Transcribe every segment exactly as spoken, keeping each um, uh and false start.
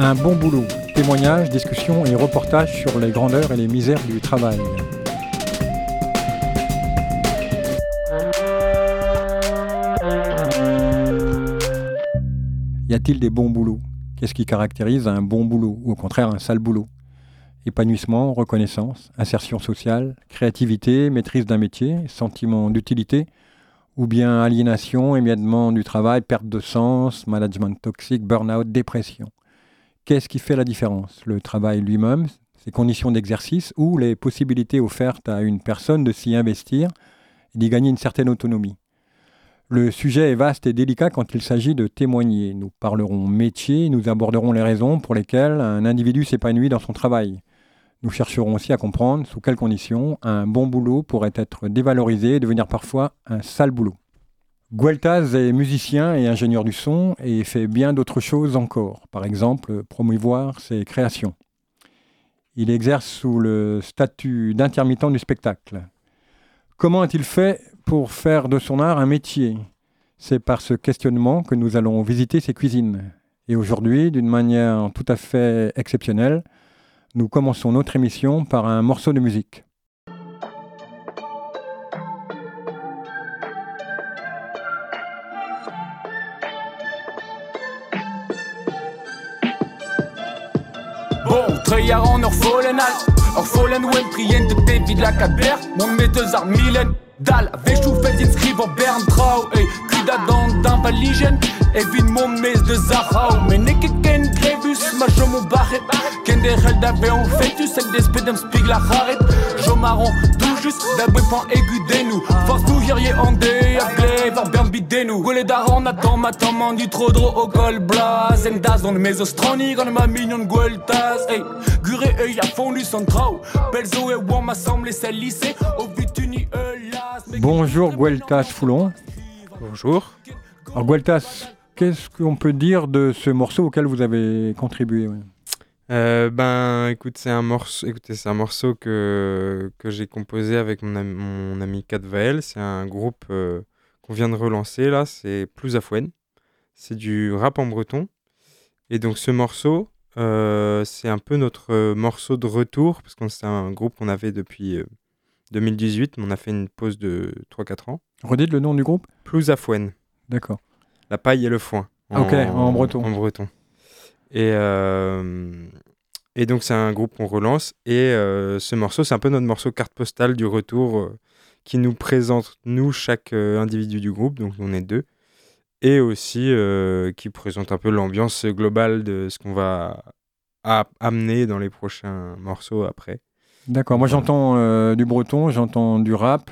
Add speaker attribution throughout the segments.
Speaker 1: Un bon boulot, témoignages, discussions et reportages sur les grandeurs et les misères du travail. Y a-t-il des bons boulots ? Qu'est-ce qui caractérise un bon boulot ou au contraire un sale boulot ? Épanouissement, reconnaissance, insertion sociale, créativité, maîtrise d'un métier, sentiment d'utilité, ou bien aliénation, émiettement du travail, perte de sens, management toxique, burn-out, dépression. Qu'est-ce qui fait la différence ? Le travail lui-même, ses conditions d'exercice ou les possibilités offertes à une personne de s'y investir et d'y gagner une certaine autonomie ? Le sujet est vaste et délicat quand il s'agit de témoigner. Nous parlerons métier, nous aborderons les raisons pour lesquelles un individu s'épanouit dans son travail. Nous chercherons aussi à comprendre sous quelles conditions un bon boulot pourrait être dévalorisé et devenir parfois un sale boulot. Gueltas est musicien et ingénieur du son et fait bien d'autres choses encore, par exemple promouvoir ses créations. Il exerce sous le statut d'intermittent du spectacle. Comment a-t-il fait pour faire de son art un métier ? C'est par ce questionnement que nous allons visiter ses cuisines. Et aujourd'hui, d'une manière tout à fait exceptionnelle, nous commençons notre émission par un morceau de musique.
Speaker 2: Bon, Treyar en Orpholen Alt, Orpholen Wen, Trien de David Lacadère, mon metteuse art Mylène, Dal, Vechoufeld inscrive en Berntrau, ey, Kuda dans d'Invaligen, Evin mon mes de Zahau, mais Neke Ken Grebus, ma jomo barret, Ken der Held avait en fêtus, celle des spedem spig la raret, Jo marron, tout juste, d'abri pan aigu des nous, force tout guerrier en dé, Aglé, var Bern bidé nous, Goulet d'aron, attends, ma maman du trop dro au gol blas, Endas dans le mésostronique, on ma mignon Gueltas, ey, Guré œil a fondu son trau, Belzo et Wam assemblé ses lycées, au vituni eulas.
Speaker 1: Bonjour Gueltas Foulon.
Speaker 3: Bonjour.
Speaker 1: Alors Gueltas, qu'est-ce qu'on peut dire de ce morceau auquel vous avez contribué ? Ouais.
Speaker 3: Euh, ben, écoute, c'est un morceau. Écoutez, c'est un morceau que que j'ai composé avec mon ami, mon ami Katvael. C'est un groupe euh, qu'on vient de relancer là. C'est Plouzafouen. C'est du rap en breton. Et donc ce morceau, euh, c'est un peu notre euh, morceau de retour parce que c'est un groupe qu'on avait depuis euh, deux mille dix-huit, mais on a fait une pause de trois à quatre ans.
Speaker 1: Redites le nom du groupe ?
Speaker 3: Plouzafouen.
Speaker 1: D'accord.
Speaker 3: La paille et le foin.
Speaker 1: En, ok, en breton.
Speaker 3: En breton. Et, euh, et donc, c'est un groupe qu'on relance. Et euh, ce morceau, c'est un peu notre morceau carte postale du retour euh, qui nous présente, nous, chaque euh, individu du groupe. Donc, on est deux. Et aussi euh, qui présente un peu l'ambiance globale de ce qu'on va a- amener dans les prochains morceaux après.
Speaker 1: D'accord. Moi, j'entends euh, du breton, j'entends du rap.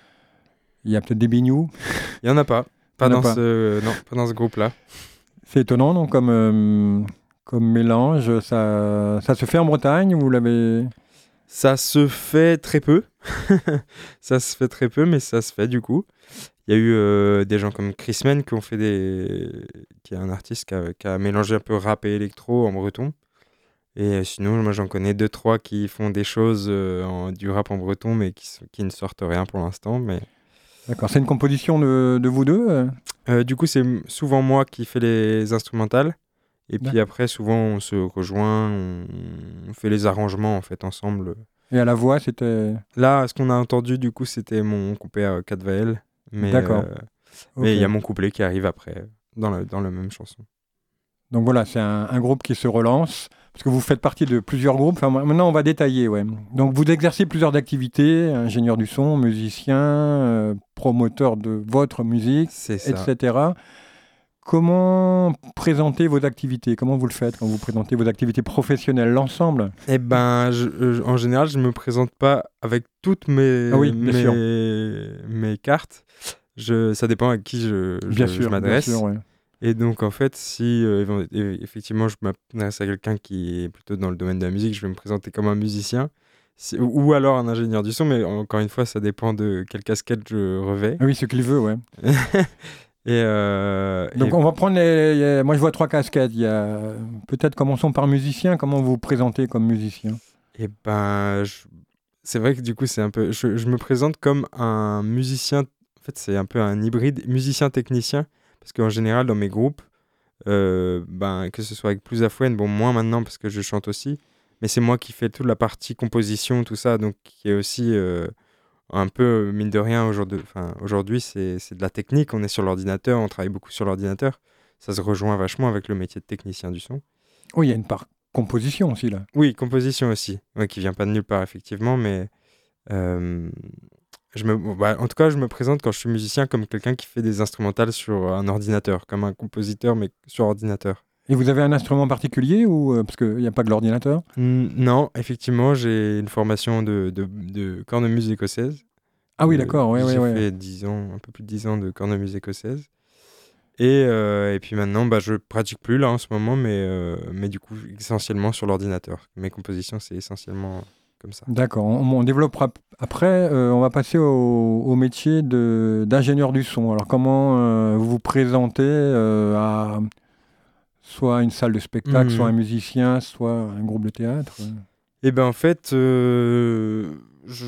Speaker 1: Il y a peut-être des bignous.
Speaker 3: Il n'y en a pas. Pas dans,
Speaker 1: pas.
Speaker 3: ce, non, pas dans ce groupe-là. C'est
Speaker 1: étonnant, non, comme, euh, comme mélange. Ça, ça se fait en Bretagne, vous l'avez...
Speaker 3: Ça se fait très peu. Ça se fait très peu, mais ça se fait du coup. Il y a eu euh, des gens comme Chris Men qui ont fait des... qui est un artiste qui a, qui a mélangé un peu rap et électro en breton. Et euh, sinon, moi j'en connais deux, trois qui font des choses euh, en, du rap en breton, mais qui, qui ne sortent rien pour l'instant. Mais...
Speaker 1: D'accord, c'est une composition de, de vous deux
Speaker 3: euh, Du coup, c'est souvent moi qui fais les instrumentales. Et
Speaker 1: D'accord.
Speaker 3: puis après, souvent, on se rejoint, on, on fait les arrangements en fait ensemble.
Speaker 1: Et à la voix, c'était...
Speaker 3: Là, ce qu'on a entendu, du coup, c'était mon compère Katvael. Mais,
Speaker 1: D'accord.
Speaker 3: Euh,
Speaker 1: okay.
Speaker 3: Mais il y a mon couplet qui arrive après, dans la, dans la même chanson.
Speaker 1: Donc voilà, c'est un, un groupe qui se relance, parce que vous faites partie de plusieurs groupes. Enfin, maintenant, on va détailler. Ouais. Donc vous exercez plusieurs activités, ingénieur du son, musicien, euh, promoteur de votre musique,
Speaker 3: c'est ça.
Speaker 1: et cetera. Comment présenter vos activités ? Comment vous le faites quand vous présentez vos activités professionnelles, l'ensemble ?
Speaker 3: Eh ben, je, je, en général, je ne me présente pas avec toutes mes,
Speaker 1: ah oui,
Speaker 3: mes, mes cartes. Je, ça dépend à qui je, je,
Speaker 1: bien sûr,
Speaker 3: je m'adresse.
Speaker 1: Bien sûr, ouais.
Speaker 3: Et donc, en fait, si euh, effectivement je m'adresse à quelqu'un qui est plutôt dans le domaine de la musique, je vais me présenter comme un musicien. Si, ou alors un ingénieur du son, mais encore une fois, ça dépend de quelle casquette je revêt.
Speaker 1: Ah oui, ce qu'il veut, ouais.
Speaker 3: Et euh,
Speaker 1: Donc
Speaker 3: et...
Speaker 1: on va prendre les... Moi je vois trois casquettes. Il y a... Peut-être commençons par musicien. Comment vous vous présentez comme musicien ?
Speaker 3: Eh ben, je... c'est vrai que du coup c'est un peu... Je, je me présente comme un musicien... En fait c'est un peu un hybride musicien-technicien. Parce qu'en général dans mes groupes, euh, ben, que ce soit avec Plus Afouane, bon, moins maintenant parce que je chante aussi, mais c'est moi qui fais toute la partie composition, tout ça, donc qui est aussi euh, un peu, mine de rien, aujourd'hui, enfin, aujourd'hui c'est, c'est de la technique, on est sur l'ordinateur, on travaille beaucoup sur l'ordinateur, ça se rejoint vachement avec le métier de technicien du son.
Speaker 1: Oui, il y a une part composition aussi, là.
Speaker 3: Oui, composition aussi, ouais, qui vient pas de nulle part, effectivement, mais euh, je me, bon, bah, en tout cas, je me présente quand je suis musicien comme quelqu'un qui fait des instrumentales sur un ordinateur, comme un compositeur, mais sur ordinateur.
Speaker 1: Et vous avez un instrument particulier ou euh, parce qu'il n'y a pas que l'ordinateur?
Speaker 3: Mm, non, effectivement, j'ai une formation de, de, de cornemuse écossaise.
Speaker 1: Ah oui,
Speaker 3: Euh,
Speaker 1: d'accord, ouais, ouais,
Speaker 3: j'ai
Speaker 1: ouais.
Speaker 3: fait dix ans, un peu plus de dix ans de cornemuse écossaise. Et, euh, et puis maintenant, bah, je pratique plus là en ce moment, mais, euh, mais du coup, essentiellement sur l'ordinateur. Mes compositions, c'est essentiellement comme ça.
Speaker 1: D'accord, on, on développera p- après. Euh, on va passer au, au métier de, d'ingénieur du son. Alors, comment euh, vous vous présentez euh, à soit une salle de spectacle, soit un
Speaker 3: Mhm.
Speaker 1: musicien, soit un groupe de théâtre? euh
Speaker 3: Et ben en fait, euh, je,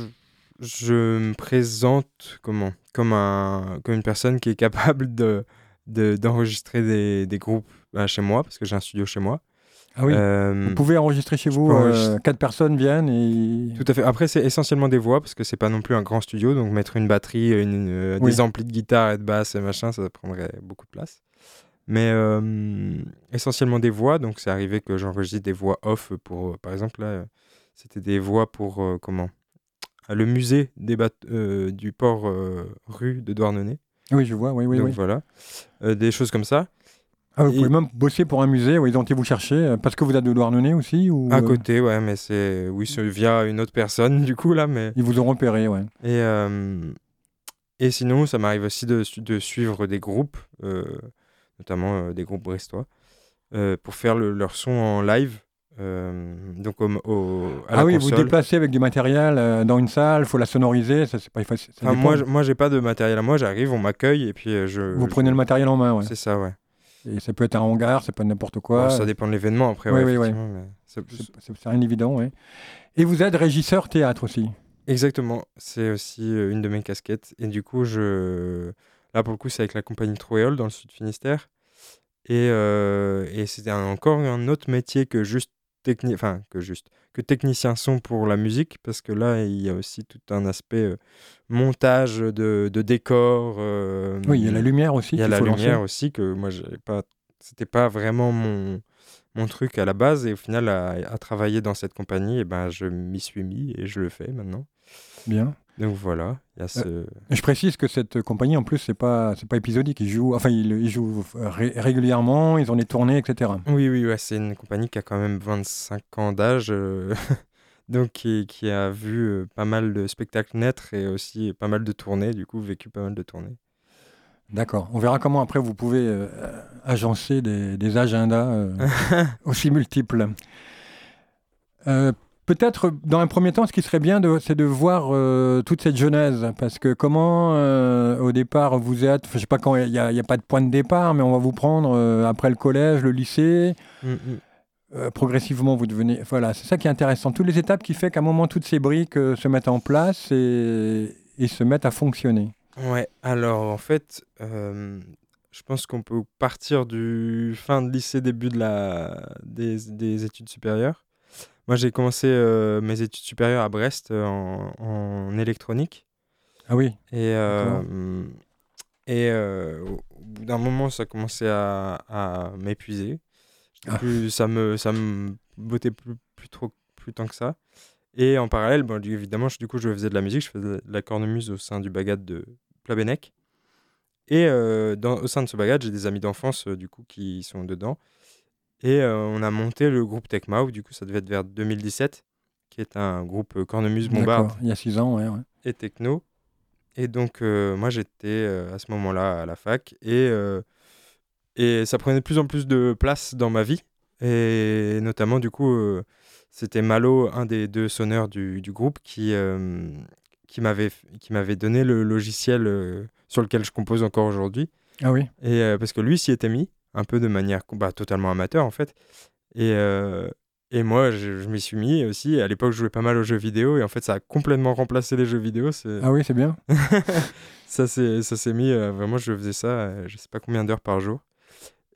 Speaker 3: je me présente comment? Comme un, comme une personne qui est capable de, de- d'enregistrer des, des groupes bah, chez moi, parce que j'ai un studio chez moi.
Speaker 1: Ah oui, vous
Speaker 3: Euh,
Speaker 1: pouvez enregistrer chez
Speaker 3: je
Speaker 1: vous,
Speaker 3: peux
Speaker 1: euh,
Speaker 3: enregistrer.
Speaker 1: quatre personnes viennent et...
Speaker 3: Tout à fait. Après, c'est essentiellement des voix, parce que c'est pas non plus un grand studio, donc mettre une batterie, une, euh,
Speaker 1: Oui,
Speaker 3: des amplis de guitare et de basse et machin, ça prendrait beaucoup de place. Mais euh, essentiellement des voix, donc c'est arrivé que j'enregistre des voix off pour, euh, par exemple, là, euh, c'était des voix pour, euh, comment? Ah, le musée des bat- euh, du port euh, rue de Douarnenez.
Speaker 1: oui, je vois, oui, oui,
Speaker 3: Donc
Speaker 1: oui.
Speaker 3: voilà, Euh, des choses comme ça.
Speaker 1: Ah, vous pouvez
Speaker 3: Et
Speaker 1: même bosser pour un musée, oui, ils ont été vous chercher, euh, parce que vous êtes de Douarnenez aussi, ou
Speaker 3: à
Speaker 1: euh,
Speaker 3: côté, ouais, mais c'est, oui, c'est via une autre personne, du coup, là, mais...
Speaker 1: ils vous ont repéré, ouais.
Speaker 3: Et, euh, et sinon, ça m'arrive aussi de, su- de suivre des groupes, euh, notamment euh, des groupes brestois, euh, pour faire le- leur son en live, euh, donc au, au- à
Speaker 1: Ah
Speaker 3: la
Speaker 1: oui, vous
Speaker 3: console.
Speaker 1: déplacez avec du matériel euh, dans une salle, il faut la sonoriser, ça, c'est pas facile, ça
Speaker 3: Enfin,
Speaker 1: dépend.
Speaker 3: moi, je- moi, j'ai pas de matériel à moi, j'arrive, on m'accueille, et puis euh,
Speaker 1: Vous
Speaker 3: je,
Speaker 1: prenez
Speaker 3: je-
Speaker 1: le matériel en main, ouais.
Speaker 3: C'est ça, ouais.
Speaker 1: Et ça peut être un hangar, ça peut être n'importe
Speaker 3: Bon,
Speaker 1: quoi.
Speaker 3: ça dépend de l'événement, après,
Speaker 1: Oui,
Speaker 3: ouais,
Speaker 1: oui, oui.
Speaker 3: effectivement. Mais c'est-
Speaker 1: C'est c'est- c'est rien d'évident, ouais. Et vous êtes régisseur théâtre aussi.
Speaker 3: Exactement, c'est aussi euh, une de mes casquettes. Et du coup, je... là, pour le coup, c'est avec la compagnie Troéole dans le Sud Finistère. Et, euh, et c'était un- encore un autre métier que juste techni... enfin, que juste que technicien son pour la musique, parce que là, il y a aussi tout un aspect euh, montage de, de décors. euh,
Speaker 1: Oui, il y a la lumière aussi
Speaker 3: Il y a
Speaker 1: qu'il
Speaker 3: la
Speaker 1: faut lancer.
Speaker 3: lumière aussi, que moi, j'avais pas... c'était pas vraiment mon... mon truc à la base. Et au final, à, à travailler dans cette compagnie, et ben, je m'y suis mis et je le fais maintenant.
Speaker 1: Bien.
Speaker 3: Donc voilà, il y a ce...
Speaker 1: Je précise que cette compagnie, en plus, c'est pas, c'est pas épisodique. Ils jouent, enfin, ils, ils jouent ré- régulièrement, ils ont des tournées, et cetera.
Speaker 3: Oui, oui, ouais, c'est une compagnie qui a quand même vingt-cinq ans d'âge, euh, donc qui, qui a vu euh, pas mal de spectacles naître et aussi pas mal de tournées, du coup, vécu pas mal de tournées.
Speaker 1: D'accord. On verra comment après vous pouvez euh, agencer des, des agendas euh, aussi multiples. Euh, Peut-être, dans un premier temps, ce qui serait bien, de- c'est de voir euh, toute cette genèse. Parce que comment, euh, au départ, vous êtes... enfin, je sais pas quand, il n'y a, il y a pas de point de départ, mais on va vous prendre euh, après le collège, le lycée.
Speaker 3: Mm, mm.
Speaker 1: Euh, progressivement, vous devenez... Voilà, c'est ça qui est intéressant. Toutes les étapes qui fait qu'à un moment, toutes ces briques euh, se mettent en place et, et se mettent à fonctionner.
Speaker 3: Ouais, alors en fait, euh, je pense qu'on peut partir du fin de lycée, début de la... des, des études supérieures. Moi, j'ai commencé euh, mes études supérieures à Brest euh, en, en électronique.
Speaker 1: Ah oui,
Speaker 3: Et,
Speaker 1: d'accord.
Speaker 3: euh, et euh, au au bout d'un moment, ça commençait à, à m'épuiser. J'étais
Speaker 1: Ah,
Speaker 3: plus, ça me, ça me bottait plus, plus trop, plus tant que ça. Et en parallèle, bon, du- évidemment, je- du coup, je faisais de la musique, je faisais de la cornemuse au sein du Bagad de Plabennec. Et euh, dans, au sein de ce Bagad, j'ai des amis d'enfance, euh, du coup, qui sont dedans. Et euh, on a monté le groupe Tecmao, du coup, ça devait être vers deux mille dix-sept, qui est un groupe euh, cornemuse, bombarde
Speaker 1: d'accord. Il y a six ans, ouais, ouais.
Speaker 3: et techno. Et donc, euh, moi, j'étais euh, à ce moment-là à la fac. Et, euh, et ça prenait de plus en plus de place dans ma vie. Et notamment, du coup, euh, c'était Malo, un des deux sonneurs du, du groupe, qui, euh, qui m'avait, qui m'avait donné le logiciel euh, sur lequel je compose encore aujourd'hui.
Speaker 1: Ah oui,
Speaker 3: Et euh, parce que lui s'y était mis, un peu de manière bah, totalement amateur, en fait. Et, euh, et moi, je, je m'y suis mis aussi. À l'époque, je jouais pas mal aux jeux vidéo. Et en fait, ça a complètement remplacé les jeux vidéo. C'est...
Speaker 1: ah oui, c'est bien.
Speaker 3: ça s'est ça s'est mis, euh, vraiment, je faisais ça, euh, je sais pas combien d'heures par jour.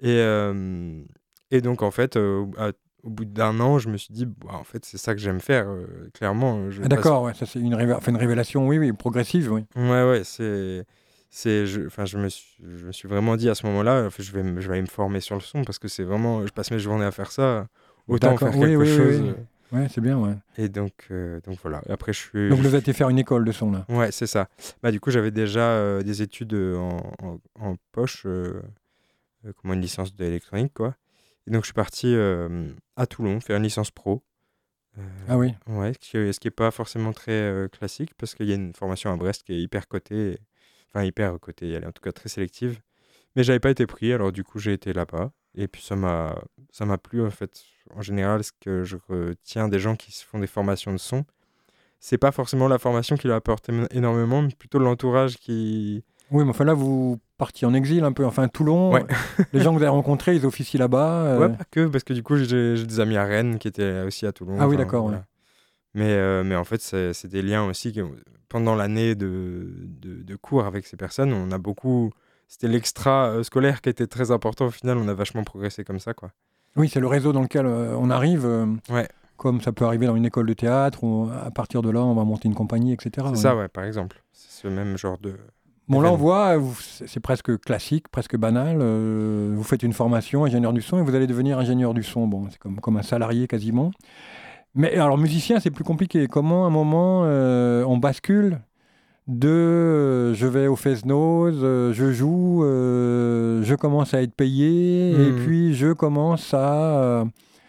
Speaker 3: Et, euh, et donc, en fait, euh, à- au bout d'un an, je me suis dit, bah, en fait, c'est ça que j'aime faire, euh, clairement. Je
Speaker 1: Ah,
Speaker 3: passe-
Speaker 1: d'accord, ouais, ça c'est une, révé- enfin, une révélation, oui, oui, progressive, oui.
Speaker 3: Ouais, ouais, c'est. C'est, je, enfin, je me suis, je me suis vraiment dit à ce moment-là, en fait, je vais, me- je vais aller me former sur le son parce que c'est vraiment, je passe mes journées à faire ça, autant
Speaker 1: D'accord,
Speaker 3: faire
Speaker 1: oui,
Speaker 3: quelque
Speaker 1: oui,
Speaker 3: chose.
Speaker 1: oui, oui. Ouais, c'est bien, ouais.
Speaker 3: Et donc, euh, donc voilà. Et après, je suis.
Speaker 1: Donc
Speaker 3: je
Speaker 1: vous avez
Speaker 3: suis-
Speaker 1: été faire une école de son, là.
Speaker 3: Ouais, c'est ça. Bah, du coup, j'avais déjà euh, des études euh, en, en, en poche, euh, euh, comme une licence d'électronique, quoi. Et donc, je suis parti euh, à Toulon faire une licence pro. Euh,
Speaker 1: Ah oui,
Speaker 3: ouais, ce qui est, ce qui est pas forcément très euh, classique parce qu'il y a une formation à Brest qui est hyper cotée, enfin hyper cotée, elle est en tout cas très sélective. Mais j'avais pas été pris, alors du coup j'ai été là-bas. Et puis ça m'a, ça m'a plu en fait. En général, ce que je retiens des gens qui se font des formations de son, c'est pas forcément la formation qui leur apporte éno- énormément, mais plutôt l'entourage qui.
Speaker 1: oui, mais enfin là, vous partiez en exil un peu. Enfin, Toulon,
Speaker 3: Ouais,
Speaker 1: les gens que vous avez rencontrés, ils officient là-bas.
Speaker 3: ouais,
Speaker 1: euh,
Speaker 3: pas que, parce que du coup j'ai j'ai des amis à Rennes qui étaient aussi à Toulon.
Speaker 1: Ah oui,
Speaker 3: Enfin,
Speaker 1: d'accord, ouais.
Speaker 3: voilà. Mais, euh, mais en fait, c'est c'est des liens aussi que pendant l'année de, de, de cours avec ces personnes, on a beaucoup. C'était l'extra euh, scolaire qui était très important au final, on a vachement progressé comme ça, quoi.
Speaker 1: Oui, c'est le réseau dans lequel euh, on arrive, euh,
Speaker 3: Ouais,
Speaker 1: comme ça peut arriver dans une école de théâtre, où à partir de là, on va monter une compagnie, et cetera.
Speaker 3: c'est
Speaker 1: ouais.
Speaker 3: ça, ouais, par exemple. C'est ce même genre de.
Speaker 1: Bon, là, on
Speaker 3: événement.
Speaker 1: voit, vous- c'est c'est presque classique, presque banal. euh, vous faites une formation, ingénieur du son, et vous allez devenir ingénieur du son. Bon, c'est comme, comme un salarié quasiment. Mais alors, musicien, c'est plus compliqué. Comment, à un moment, euh, on bascule de euh, je vais au Fest-Noz, euh, je joue, euh, je commence à être payé, et
Speaker 3: Mhm.
Speaker 1: puis je commence à, euh,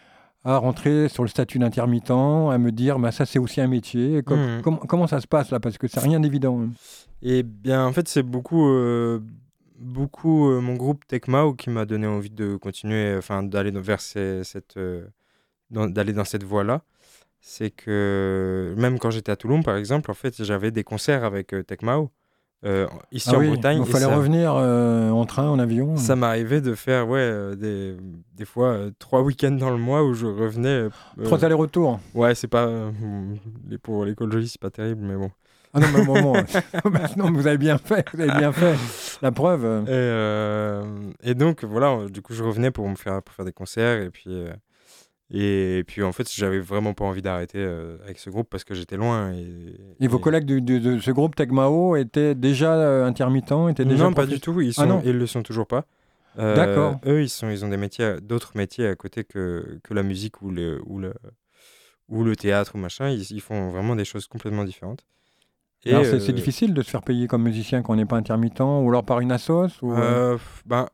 Speaker 1: à rentrer sur le statut d'intermittent, à me dire, bah, ça, c'est aussi un métier. Et com-
Speaker 3: Mhm.
Speaker 1: com- comment ça se passe là? Parce que c'est rien d'évident, hein.
Speaker 3: Et bien, en fait, c'est beaucoup, euh, beaucoup euh, mon groupe Tecmao qui m'a donné envie de continuer, enfin, d'aller dans- vers ces- cette, euh, dans- d'aller dans cette voie-là. C'est que même quand j'étais à Toulon, par exemple, en fait, j'avais des concerts avec euh, Tecmao euh, ici
Speaker 1: Ah
Speaker 3: en
Speaker 1: oui,
Speaker 3: Bretagne.
Speaker 1: il
Speaker 3: Et
Speaker 1: fallait
Speaker 3: ça,
Speaker 1: revenir euh, en train, en avion.
Speaker 3: ça m'arrivait de faire ouais, euh, des, des fois euh, trois week-ends dans le mois où je revenais. euh,
Speaker 1: Trois
Speaker 3: euh,
Speaker 1: allers-retours.
Speaker 3: ouais, c'est pas. euh, les, pour l'écologie, c'est pas terrible, mais bon.
Speaker 1: Ah non, mais au moment. non, mais vous avez bien fait, vous avez bien fait. La preuve. euh,
Speaker 3: Et, euh, et donc, voilà, euh, du coup, je revenais pour me faire, pour faire des concerts. Et puis, euh, et, puis en fait, j'avais vraiment pas envie d'arrêter euh, avec ce groupe parce que j'étais loin. Et,
Speaker 1: Et vos
Speaker 3: et-
Speaker 1: collègues du- du- de ce groupe Tecmao étaient déjà euh, intermittents, étaient déjà
Speaker 3: Non, pas
Speaker 1: professe-
Speaker 3: du tout. Ils
Speaker 1: Ah
Speaker 3: sont,
Speaker 1: non.
Speaker 3: ils le sont toujours pas. Euh,
Speaker 1: D'accord.
Speaker 3: Eux, ils sont, ils ont des métiers, à- d'autres métiers à côté que, que la musique ou le, ou le, ou le théâtre ou machin. Ils, ils font vraiment des choses complètement différentes. Et
Speaker 1: Alors c'est c'est
Speaker 3: euh,
Speaker 1: difficile de se faire payer comme musicien quand on n'est pas intermittent, ou alors par une assos ou, euh,
Speaker 3: euh, ben,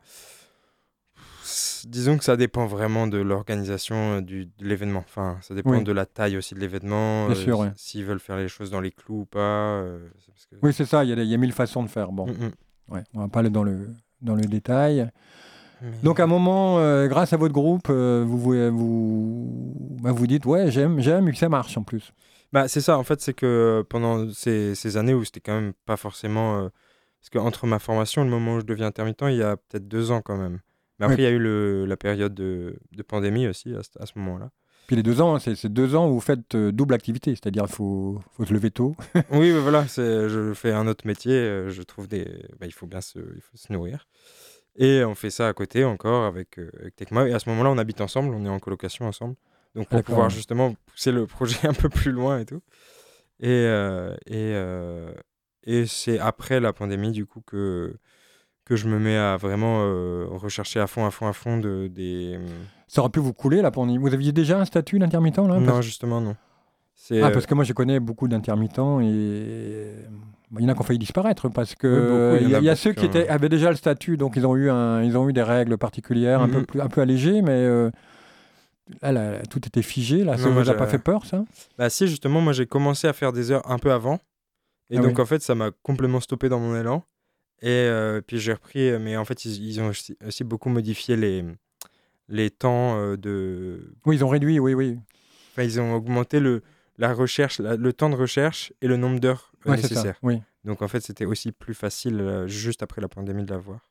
Speaker 3: s- disons que ça dépend vraiment de l'organisation euh, du, de l'événement. Enfin, ça dépend
Speaker 1: Oui,
Speaker 3: de la taille aussi de l'événement,
Speaker 1: bien
Speaker 3: euh,
Speaker 1: sûr,
Speaker 3: s-
Speaker 1: ouais.
Speaker 3: s'ils veulent faire les choses dans les clous ou pas. euh, c'est parce que...
Speaker 1: Oui, c'est ça, il y, a des- il y a mille façons de faire. Bon,
Speaker 3: Mm, mm.
Speaker 1: ouais, on va pas aller dans le, dans le détail.
Speaker 3: Mais-
Speaker 1: Donc à un moment, euh, grâce à votre groupe, euh, vous, vous, vous, bah, vous dites, ouais, j'aime, j'aime, et puis ça marche en plus.
Speaker 3: Bah, c'est ça, en fait, c'est que pendant ces, ces années où c'était quand même pas forcément. euh, parce qu'entre ma formation et le moment où je deviens intermittent, il y a peut-être deux ans quand même. Mais
Speaker 1: Oui.
Speaker 3: après, il y a eu le, la période de, de pandémie aussi à, ce- à ce moment-là.
Speaker 1: Puis les deux ans, hein, c'est c'est deux ans où vous faites euh, double activité, c'est-à-dire il faut, faut se lever tôt.
Speaker 3: Oui, mais voilà, c'est, je fais un autre métier, euh, je trouve des. Bah, il faut bien se, il faut se nourrir. Et on fait ça à côté encore avec, euh, avec Tecma. Et à ce moment-là, on habite ensemble, on est en colocation ensemble. Donc pour
Speaker 1: D'accord,
Speaker 3: pouvoir
Speaker 1: ouais.
Speaker 3: justement pousser le projet un peu plus loin et tout. Et, euh, et, euh, et c'est après la pandémie, du coup, que, que je me mets à vraiment euh, rechercher à fond, à fond, à fond de, des.
Speaker 1: Ça aurait pu vous couler la pandémie. Vous aviez déjà un statut d'intermittent là?
Speaker 3: Non,
Speaker 1: parce...
Speaker 3: justement, non. C'est,
Speaker 1: Ah,
Speaker 3: euh,
Speaker 1: parce que moi je connais beaucoup d'intermittents et bah, il y en a qui ont failli disparaître parce que
Speaker 3: Oui, beaucoup, il y en
Speaker 1: il y, a-
Speaker 3: a
Speaker 1: il y a
Speaker 3: beaucoup
Speaker 1: ceux
Speaker 3: qui
Speaker 1: qui
Speaker 3: ont-
Speaker 1: étaient, avaient déjà le statut, donc ils ont eu, un, ils ont eu des règles particulières un, peu
Speaker 3: Mhm.
Speaker 1: plus, un peu allégées, mais euh, là, là, tout était figé. Là, ça
Speaker 3: Non,
Speaker 1: vous
Speaker 3: moi,
Speaker 1: a pas
Speaker 3: j'ai-
Speaker 1: fait peur, ça?
Speaker 3: Bah si, justement, moi j'ai commencé à faire des heures un peu avant. Et
Speaker 1: Ah
Speaker 3: donc
Speaker 1: oui.
Speaker 3: en fait, ça m'a complètement stoppé dans mon élan. Et euh, puis j'ai repris, euh, mais en fait, ils, ils ont aussi, aussi beaucoup modifié les, les temps euh, de...
Speaker 1: Oui, ils ont réduit, oui, oui.
Speaker 3: Enfin, ils ont augmenté le, la recherche, la- le temps de recherche et le nombre d'heures euh,
Speaker 1: Ouais, c'est ça.
Speaker 3: nécessaires.
Speaker 1: Oui.
Speaker 3: Donc en fait, c'était aussi plus facile euh, juste après la pandémie de l'avoir.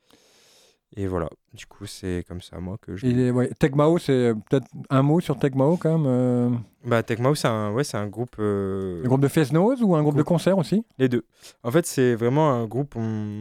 Speaker 3: Et voilà, du coup, c'est comme ça, moi, que je...
Speaker 1: Et ouais, Tecmao, c'est peut-être un mot sur Tecmao quand même. euh,
Speaker 3: Bah, Tecmao, c'est un, ouais, c'est un groupe... euh,
Speaker 1: Un groupe de Fest-Noz ou un groupe de
Speaker 3: groupe-
Speaker 1: concert aussi?
Speaker 3: Les deux. En fait, c'est vraiment un groupe. On,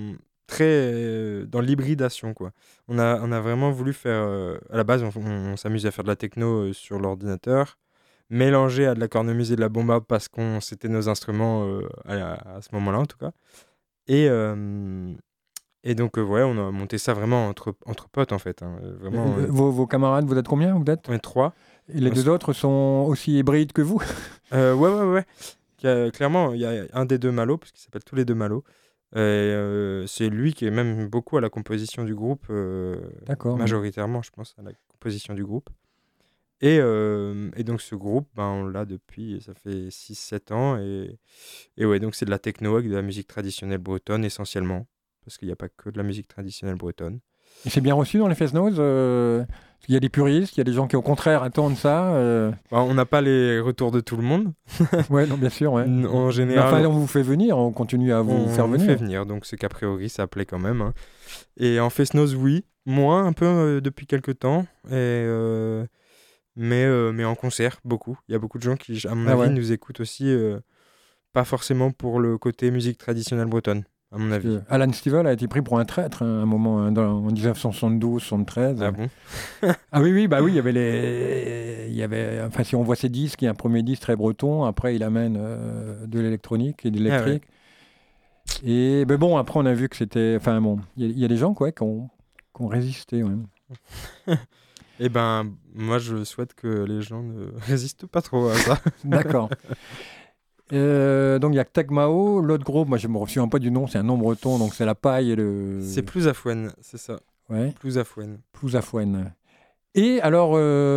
Speaker 3: très euh, dans l'hybridation, quoi. On a, on a vraiment voulu faire... euh, à la base, on, on, on s'amusait à faire de la techno euh, sur l'ordinateur, mélangé à de la cornemuse et de la bomba parce que c'était nos instruments euh, à, à ce moment-là, en tout cas. Et, euh, et donc, euh, ouais, on a monté ça vraiment entre, entre potes, en fait. Hein. Vraiment,
Speaker 1: Euh,
Speaker 3: euh,
Speaker 1: vos, vos camarades, vous êtes combien vous êtes
Speaker 3: on est trois.
Speaker 1: Et les
Speaker 3: On
Speaker 1: deux
Speaker 3: s-
Speaker 1: autres sont aussi hybrides que vous?
Speaker 3: Euh, ouais, ouais, ouais. Il y a- clairement, il y a un des deux Malo, parce qu'ils s'appellent tous les deux Malo. Et, euh, c'est lui qui est même beaucoup à la composition du groupe, euh,
Speaker 1: D'accord.
Speaker 3: majoritairement, je pense, à la composition du groupe. Et, euh, et donc, ce groupe, ben, on l'a depuis, ça fait six sept ans. Et, et ouais, donc c'est de la techno avec de la musique traditionnelle bretonne essentiellement, parce qu'il n'y a pas que de la musique traditionnelle bretonne.
Speaker 1: Et c'est bien reçu dans les Fest-Noz euh, il y a des puristes, il y a des gens qui au contraire attendent ça. euh,
Speaker 3: Ben, on n'a pas les retours de tout le monde.
Speaker 1: Ouais, non, bien sûr. Ouais.
Speaker 3: N- En
Speaker 1: Mais
Speaker 3: général,
Speaker 1: enfin, on vous fait venir, on continue à vous
Speaker 3: on
Speaker 1: faire
Speaker 3: nous
Speaker 1: venir.
Speaker 3: fait venir, donc c'est qu'a priori ça plaît quand même. Hein. Et en Fest-Noz, oui, moins un peu euh, depuis quelques temps, et, euh, mais, euh, mais en concert, beaucoup. Il y a beaucoup de gens qui, à mon
Speaker 1: Ah
Speaker 3: avis,
Speaker 1: ouais.
Speaker 3: nous écoutent aussi, euh, pas forcément pour le côté musique traditionnelle bretonne, à mon avis.
Speaker 1: Euh, Alan Stivell a été pris pour un traître hein, à un moment, hein, dans- en dix-neuf cent soixante-douze soixante-treize.
Speaker 3: Ah bon?
Speaker 1: Ah oui, oui, bah oui, il y avait les. Il y avait, enfin, si on voit ses disques, il y a un premier disque très breton, après il amène euh, de l'électronique et de l'électrique. Et ben bon, après on a vu que c'était. Enfin bon, il y, a- il y a des gens quoi, qui ont, qui ont résisté. Ouais.
Speaker 3: Eh ben, moi, je souhaite que les gens ne résistent pas trop à ça.
Speaker 1: D'accord. Euh, donc il y a Tegmao, l'autre groupe, moi je me souviens pas du nom, c'est un nom breton, donc c'est la paille et le.
Speaker 3: C'est plus à Fouenne, c'est ça.
Speaker 1: Ouais,
Speaker 3: Plus à Fouenne.
Speaker 1: Plouzafouen. Et alors,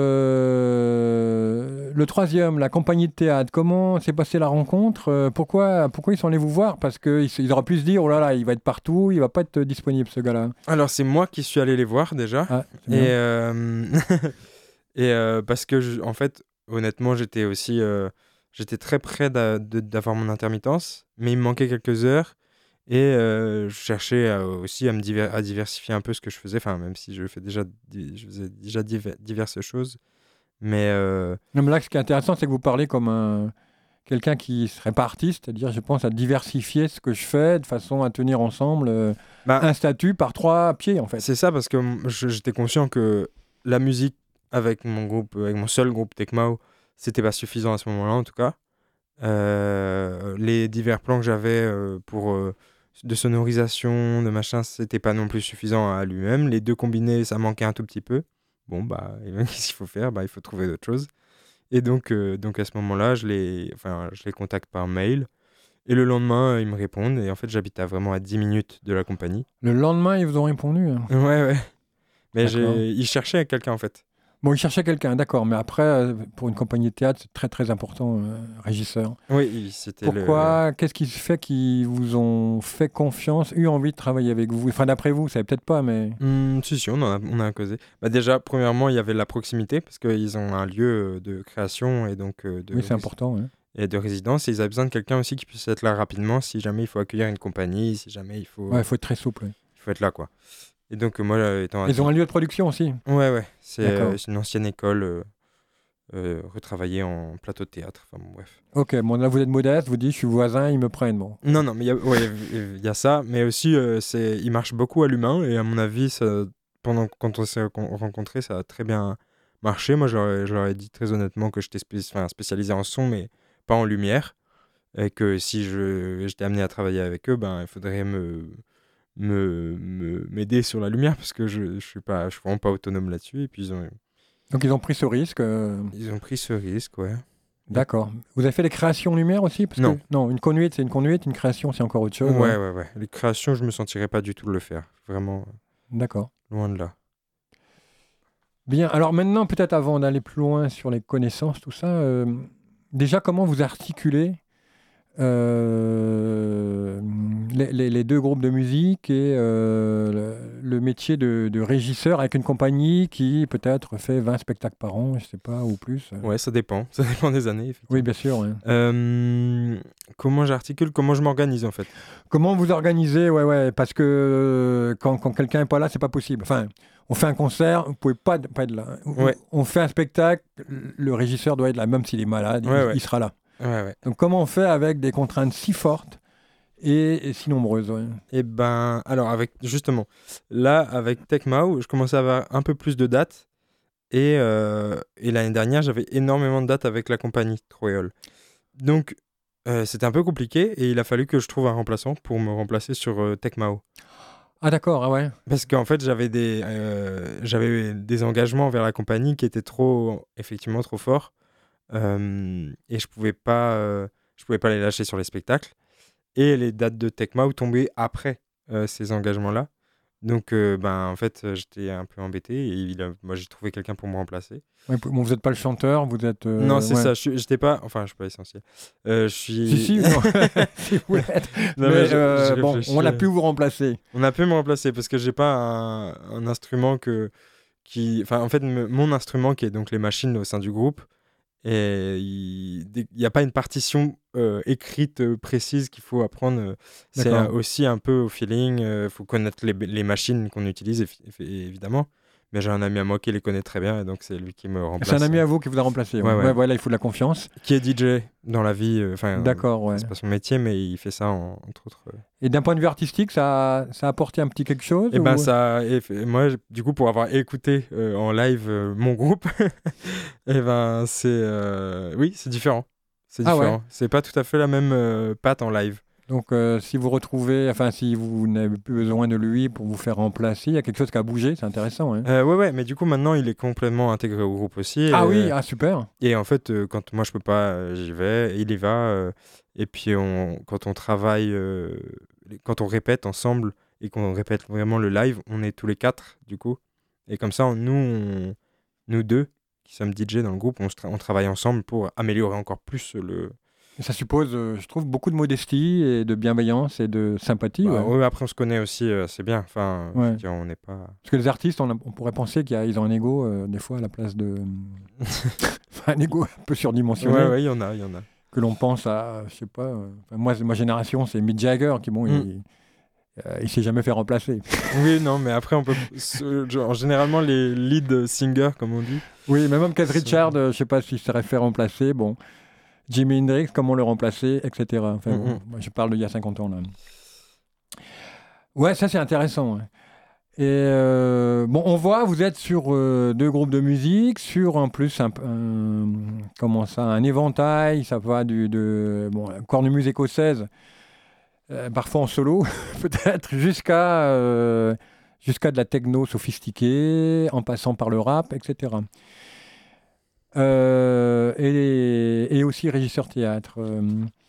Speaker 1: euh, le troisième, la compagnie de théâtre, comment s'est passée la rencontre? Euh, pourquoi, pourquoi ils sont allés vous voir? Parce qu'ils ils auraient pu se dire, oh là là, il va être partout, il va pas être disponible ce gars-là.
Speaker 3: Alors, c'est moi qui suis allé les voir déjà.
Speaker 1: Ah, c'est
Speaker 3: Et,
Speaker 1: bien.
Speaker 3: euh, et euh, parce que, je- en fait, honnêtement, j'étais aussi euh, j'étais très près d'a- de- d'avoir mon intermittence, mais il me manquait quelques heures. Et euh, je cherchais à- aussi à me diver- à diversifier un peu ce que je faisais, enfin, même si je fais déjà, di- je faisais déjà diver- diverses choses. Mais euh,
Speaker 1: Non, mais là, ce qui est intéressant, c'est que vous parlez comme un, quelqu'un qui serait pas artiste, c'est-à-dire, je pense, à diversifier ce que je fais de façon à tenir ensemble euh,
Speaker 3: bah,
Speaker 1: un statut par trois pieds, en fait.
Speaker 3: c'est ça, parce que m- je- j'étais conscient que la musique avec mon groupe, avec mon seul groupe Tecmao, c'était pas suffisant à ce moment-là, en tout cas. Euh, les divers plans que j'avais euh, pour euh, de sonorisation, de machin, c'était pas non plus suffisant à lui-même. Les deux combinés, ça manquait un tout petit peu. Bon, bah, et ben, qu'est-ce qu'il faut faire? Bah, il faut trouver d'autres choses. Et donc, euh, donc à ce moment-là, je les, enfin, je les contacte par mail. Et le lendemain, euh, ils me répondent. Et en fait, j'habite à vraiment à dix minutes de la compagnie.
Speaker 1: Le lendemain, ils vous ont répondu. hein.
Speaker 3: Ouais, ouais. Mais
Speaker 1: D'accord.
Speaker 3: j'ai... ils cherchaient quelqu'un, en fait.
Speaker 1: Bon, ils cherchaient quelqu'un, d'accord, mais après, euh, pour une compagnie de théâtre, c'est très très important, euh, régisseur.
Speaker 3: Oui, il- c'était le...
Speaker 1: Pourquoi Qu'est-ce qui fait qu'ils vous ont fait confiance, eu envie de travailler avec vous? Enfin, d'après vous, vous savez peut-être pas, mais.
Speaker 3: Hmm, si, si, on en a, on a causé. Bah, déjà, premièrement, il y avait la proximité, parce qu'ils ont un lieu euh, de création et donc euh, de,
Speaker 1: Oui, c'est
Speaker 3: rési-
Speaker 1: important. hein.
Speaker 3: et de résidence. Et ils avaient besoin de quelqu'un aussi qui puisse être là rapidement si jamais il faut accueillir une compagnie, si jamais il faut,
Speaker 1: Ouais, il faut être très souple. ouais.
Speaker 3: il faut être là, quoi. Et donc, euh, moi, euh, étant à
Speaker 1: Ils ont un lieu de production aussi.
Speaker 3: Ouais, ouais. C'est
Speaker 1: D'accord.
Speaker 3: euh, c'est une ancienne école euh, euh, retravaillée en plateau de théâtre. Enfin, bon, bref.
Speaker 1: Ok, bon, là, vous êtes modeste, vous dites, je suis voisin, ils me prennent. Bon.
Speaker 3: Non, non, mais il y a, ouais, il y a ça. Mais aussi, euh, c'est, il marche beaucoup à l'humain. Et à mon avis, ça, pendant, quand on s'est con- rencontrés, ça a très bien marché. Moi, j'aurais, j'aurais dit très honnêtement que j'étais spé- enfin, spécialisé en son, mais pas en lumière. Et que si je, j'étais amené à travailler avec eux, ben, il faudrait me, me, me- m'aider sur la lumière parce que je, je suis pas, je suis vraiment pas autonome là-dessus. Et puis, ils ont,
Speaker 1: Donc, ils ont pris ce risque. euh,
Speaker 3: ils ont pris ce risque, ouais.
Speaker 1: D'accord. Vous avez fait les créations lumière aussi parce
Speaker 3: Non.
Speaker 1: que... Non, une conduite, c'est une conduite, une création, c'est encore autre chose.
Speaker 3: Ouais,
Speaker 1: hein.
Speaker 3: ouais, ouais. Les créations, je me sentirais pas du tout de le faire. Vraiment,
Speaker 1: D'accord.
Speaker 3: loin de là.
Speaker 1: Bien, alors maintenant, peut-être avant d'aller plus loin sur les connaissances, tout ça, euh, déjà, comment vous articulez euh, les, les- les deux groupes de musique et euh, le, le métier de, de régisseur avec une compagnie qui peut-être fait vingt spectacles par an, je sais pas, ou plus. euh.
Speaker 3: Ouais, ça dépend. Ça dépend des années, effectivement.
Speaker 1: Oui, bien sûr. ouais.
Speaker 3: Euh, comment j'articule, comment je m'organise en fait.
Speaker 1: Comment vous organisez? Ouais, ouais, parce que euh, quand, quand quelqu'un n'est pas là, c'est pas possible. Enfin, on fait un concert, vous pouvez pas, pas être là.
Speaker 3: Ouais.
Speaker 1: On fait un spectacle, le régisseur doit être là, même s'il est malade,
Speaker 3: Ouais,
Speaker 1: il,
Speaker 3: ouais.
Speaker 1: il sera là.
Speaker 3: Ouais, ouais.
Speaker 1: Donc comment on fait avec des contraintes si fortes et, et si nombreuses. Ouais.
Speaker 3: Et ben, alors, avec, justement, là, avec Tecmao, je commençais à avoir un peu plus de dates. Et, euh, et l'année dernière, j'avais énormément de dates avec la compagnie Troyol. Donc, euh, c'était un peu compliqué et il a fallu que je trouve un remplaçant pour me remplacer sur euh, Tecmao.
Speaker 1: Ah d'accord, ah ouais.
Speaker 3: Parce qu'en fait, j'avais des, euh, j'avais des engagements vers la compagnie qui étaient trop, effectivement, trop forts. Euh, et je pouvais pas, euh, je pouvais pas les lâcher sur les spectacles. Et les dates de Tecmao tombaient après euh, ces engagements-là. Donc, euh, ben, en fait, euh, j'étais un peu embêté et il a- moi, j'ai trouvé quelqu'un pour me remplacer.
Speaker 1: Ouais, bon, vous n'êtes pas le chanteur, vous êtes... euh,
Speaker 3: non, c'est
Speaker 1: ouais.
Speaker 3: ça. Je suis- j'étais pas... Enfin, je suis pas essentiel. Euh, je suis...
Speaker 1: Si, si, non. Si vous l'êtes.
Speaker 3: Non,
Speaker 1: mais
Speaker 3: mais je-
Speaker 1: euh,
Speaker 3: je
Speaker 1: bon,
Speaker 3: réfléchis.
Speaker 1: on a pu vous remplacer.
Speaker 3: On a pu me remplacer parce que j'ai pas un, un instrument que... qui... Enfin, en fait, me- mon instrument, qui est donc les machines au sein du groupe, et il n'y a pas une partition euh, écrite euh, précise qu'il faut apprendre. euh, C'est
Speaker 1: D'accord.
Speaker 3: euh, aussi un peu au feeling. Il faut connaître les, les machines qu'on utilise, évi- évi- évidemment. Mais j'ai un ami à moi qui les connaît très bien, et donc c'est lui qui me remplace.
Speaker 1: C'est un ami à vous qui vous a remplacé.
Speaker 3: Ouais,
Speaker 1: Ouais,
Speaker 3: ouais.
Speaker 1: ouais, là, il faut de la confiance.
Speaker 3: Qui est D J dans la vie. Enfin,
Speaker 1: D'accord, ouais.
Speaker 3: c'est pas son métier, mais il fait ça en- entre autres. euh.
Speaker 1: Et d'un point de vue artistique, ça, a- ça a apporté un petit quelque chose
Speaker 3: Et ben
Speaker 1: ou-
Speaker 3: ça, et f- moi, j- du coup, pour avoir écouté euh, en live euh, mon groupe, et ben c'est, euh, oui, c'est différent. C'est
Speaker 1: Ah ouais.
Speaker 3: différent. C'est pas tout à fait la même euh, patte en live.
Speaker 1: Donc, euh, si vous retrouvez, enfin, si vous n'avez plus besoin de lui pour vous faire remplacer, il y a quelque chose qui a bougé, c'est intéressant. Hein.
Speaker 3: Euh, ouais, ouais, mais du coup, maintenant, il est complètement intégré au groupe aussi. Et,
Speaker 1: Ah oui,
Speaker 3: euh,
Speaker 1: ah super.
Speaker 3: et en fait, euh, quand moi je peux pas, euh, j'y vais, il y va. euh, et puis, on, quand on travaille, euh, les- quand on répète ensemble et qu'on répète vraiment le live, on est tous les quatre, du coup. Et comme ça, on- nous, on- nous deux, qui sommes D J dans le groupe, on, se tra- on travaille ensemble pour améliorer encore plus le.
Speaker 1: Et ça suppose, euh, je trouve, beaucoup de modestie et de bienveillance et de sympathie.
Speaker 3: Bah,
Speaker 1: ouais.
Speaker 3: ouais, après, on se connaît aussi, euh, c'est bien. Enfin, je
Speaker 1: Ouais.
Speaker 3: veux dire, on n'est pas.
Speaker 1: Parce que les artistes, on, a- on pourrait penser qu'ils ont un ego, euh, des fois, à la place de... Enfin, un ego un peu surdimensionné,
Speaker 3: Ouais, ouais, il y en a, il y en a.
Speaker 1: que l'on pense à, je sais pas... euh, enfin, moi, c'est- ma génération, c'est Mick Jagger, qui, bon,
Speaker 3: Mm.
Speaker 1: il... euh, il s'est jamais fait remplacer.
Speaker 3: Oui, non, mais après, on peut. ce- genre, généralement, les lead singers, comme on dit.
Speaker 1: Oui, mais même Keith
Speaker 3: Sont-
Speaker 1: Richards, euh, je sais pas s'il serait fait remplacer. Bon, Jimi Hendrix, comment le remplacer, et cetera. Enfin,
Speaker 3: Mm,
Speaker 1: bon,
Speaker 3: mm.
Speaker 1: moi, je parle d'il y a cinquante ans, là. Ouais, ça, c'est intéressant. Ouais. Et euh, bon, on voit, vous êtes sur euh, deux groupes de musique, sur en plus un, un- comment ça, un éventail, ça va du de bon, cornemuse écossaise, euh, parfois en solo, peut-être, jusqu'à euh, jusqu'à de la techno sophistiquée, en passant par le rap, et cetera. Euh, et, et aussi régisseur théâtre. Euh,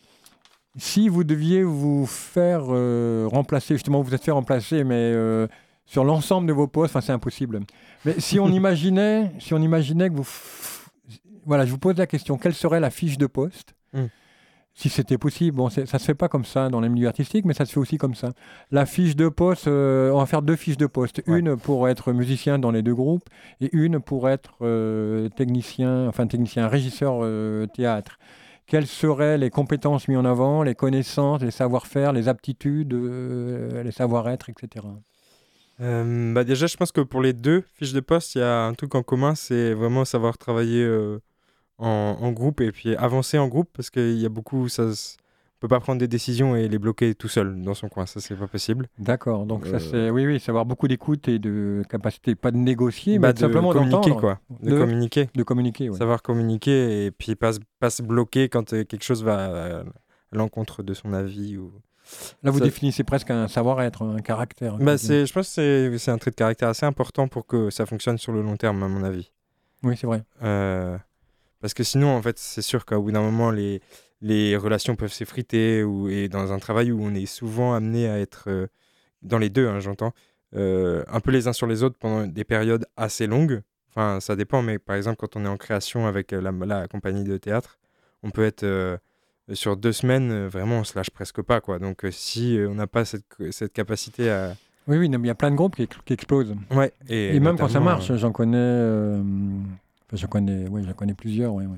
Speaker 1: si vous deviez vous faire euh, remplacer, justement, vous êtes fait remplacer, mais euh, sur l'ensemble de vos postes, enfin, c'est impossible. Mais si on imaginait, si on imaginait que vous, f- voilà, je vous pose la question, quelle serait la fiche de poste,
Speaker 3: Mm.
Speaker 1: si c'était possible. Bon, c'est- ça se fait pas comme ça dans les milieux artistiques, mais ça se fait aussi comme ça. La fiche de poste, euh, on va faire deux fiches de poste,
Speaker 3: Ouais.
Speaker 1: une pour être musicien dans les deux groupes et une pour être euh, technicien, enfin technicien, régisseur euh, théâtre. Quelles seraient les compétences mises en avant, les connaissances, les savoir-faire, les aptitudes, euh, les savoir-être, et cetera.
Speaker 3: Euh, bah déjà, je pense que pour les deux fiches de poste, il y a un truc en commun, c'est vraiment savoir travailler euh, en, en groupe et puis avancer en groupe parce qu'il y a beaucoup, ça, s- on peut pas prendre des décisions et les bloquer tout seul dans son coin, ça c'est pas possible.
Speaker 1: D'accord, donc ça
Speaker 3: Euh,
Speaker 1: c'est, oui, oui, savoir beaucoup d'écoute et de capacité, pas de négocier,
Speaker 3: Bah,
Speaker 1: mais
Speaker 3: de
Speaker 1: simplement
Speaker 3: communiquer
Speaker 1: d'entendre,
Speaker 3: quoi, de,
Speaker 1: De-
Speaker 3: communiquer,
Speaker 1: de communiquer. Ouais.
Speaker 3: savoir communiquer et puis pas, se- pas se bloquer quand euh, quelque chose va à l'encontre de son avis ou.
Speaker 1: Là, vous
Speaker 3: Ça-
Speaker 1: définissez presque un savoir-être, un caractère.
Speaker 3: Bah c'est, je pense que c'est, c'est un trait de caractère assez important pour que ça fonctionne sur le long terme à mon avis.
Speaker 1: Oui, c'est vrai.
Speaker 3: Euh, parce que sinon, en fait, c'est sûr qu'au bout d'un moment, les, les relations peuvent s'effriter. Ou, et dans un travail où on est souvent amené à être, euh, dans les deux, hein, j'entends, euh, un peu les uns sur les autres pendant des périodes assez longues. Enfin, ça dépend, mais par exemple, quand on est en création avec euh, la, la compagnie de théâtre, on peut être euh, sur deux semaines, euh, vraiment, on se lâche presque pas, quoi. Donc, euh, si euh, on n'a pas cette, cette capacité à...
Speaker 1: Oui, oui, non, mais il y a plein de groupes qui, qui explosent.
Speaker 3: Ouais,
Speaker 1: Et,
Speaker 3: et,
Speaker 1: même quand ça
Speaker 3: notamment,
Speaker 1: marche,
Speaker 3: euh,
Speaker 1: j'en connais, euh, enfin, j'en connais, oui, j'en connais plusieurs. Ouais, ouais.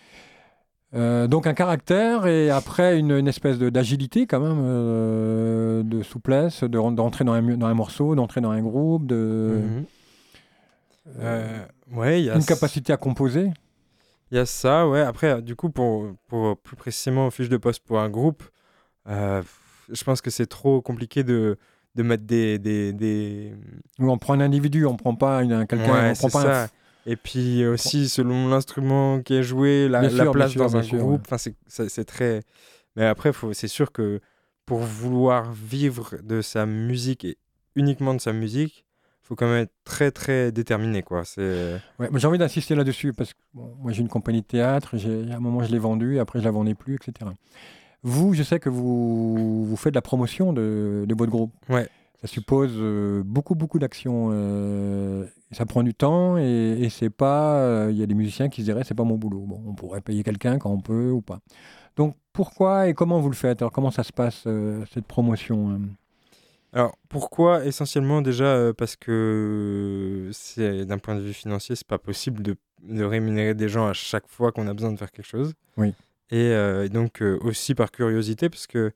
Speaker 1: Euh, donc un caractère et après une, une espèce de- d'agilité quand même, euh, de souplesse, de, ren- d'entrer dans un, mu- dans un morceau, d'entrer dans un groupe, de,
Speaker 3: mhm.
Speaker 1: euh,
Speaker 3: Euh, ouais, il y a
Speaker 1: une
Speaker 3: s-
Speaker 1: capacité à composer.
Speaker 3: Il y a ça, ouais. Après, euh, du coup, pour, pour plus précisément aux fiches de poste pour un groupe, euh, pff, je pense que c'est trop compliqué de, de mettre des, des, des...
Speaker 1: Ou on prend un individu, on prend pas une, un, quelqu'un,
Speaker 3: Ouais,
Speaker 1: on prend
Speaker 3: c'est
Speaker 1: pas
Speaker 3: ça.
Speaker 1: un...
Speaker 3: Et puis aussi, selon l'instrument qui est joué, la,
Speaker 1: Bien
Speaker 3: la
Speaker 1: sûr, bien
Speaker 3: place
Speaker 1: sûr,
Speaker 3: dans
Speaker 1: bien
Speaker 3: un
Speaker 1: sûr,
Speaker 3: groupe,
Speaker 1: ouais.
Speaker 3: enfin, c'est, c'est, c'est très... Mais après, faut, c'est sûr que pour vouloir vivre de sa musique et uniquement de sa musique, il faut quand même être très, très déterminé, quoi. C'est...
Speaker 1: Ouais, mais j'ai envie d'insister là-dessus parce que bon, moi j'ai une compagnie de théâtre, j'ai, à un moment je l'ai vendue, après je la vendais plus, et cetera. Vous, je sais que vous, vous faites de la promotion de, de votre groupe.
Speaker 3: Ouais.
Speaker 1: Ça suppose euh, beaucoup, beaucoup d'actions. Euh, ça prend du temps et, et c'est pas. Il y a des musiciens qui se diraient c'est pas mon boulot. Bon, on pourrait payer quelqu'un quand on peut ou pas. Donc pourquoi et comment vous le faites? Alors comment ça se passe euh, cette promotion hein
Speaker 3: Alors, pourquoi? Essentiellement, déjà, euh, parce que c'est, d'un point de vue financier, c'est pas possible de, de rémunérer des gens à chaque fois qu'on a besoin de faire quelque chose.
Speaker 1: Oui.
Speaker 3: Et, euh, et donc, euh, aussi par curiosité, parce que,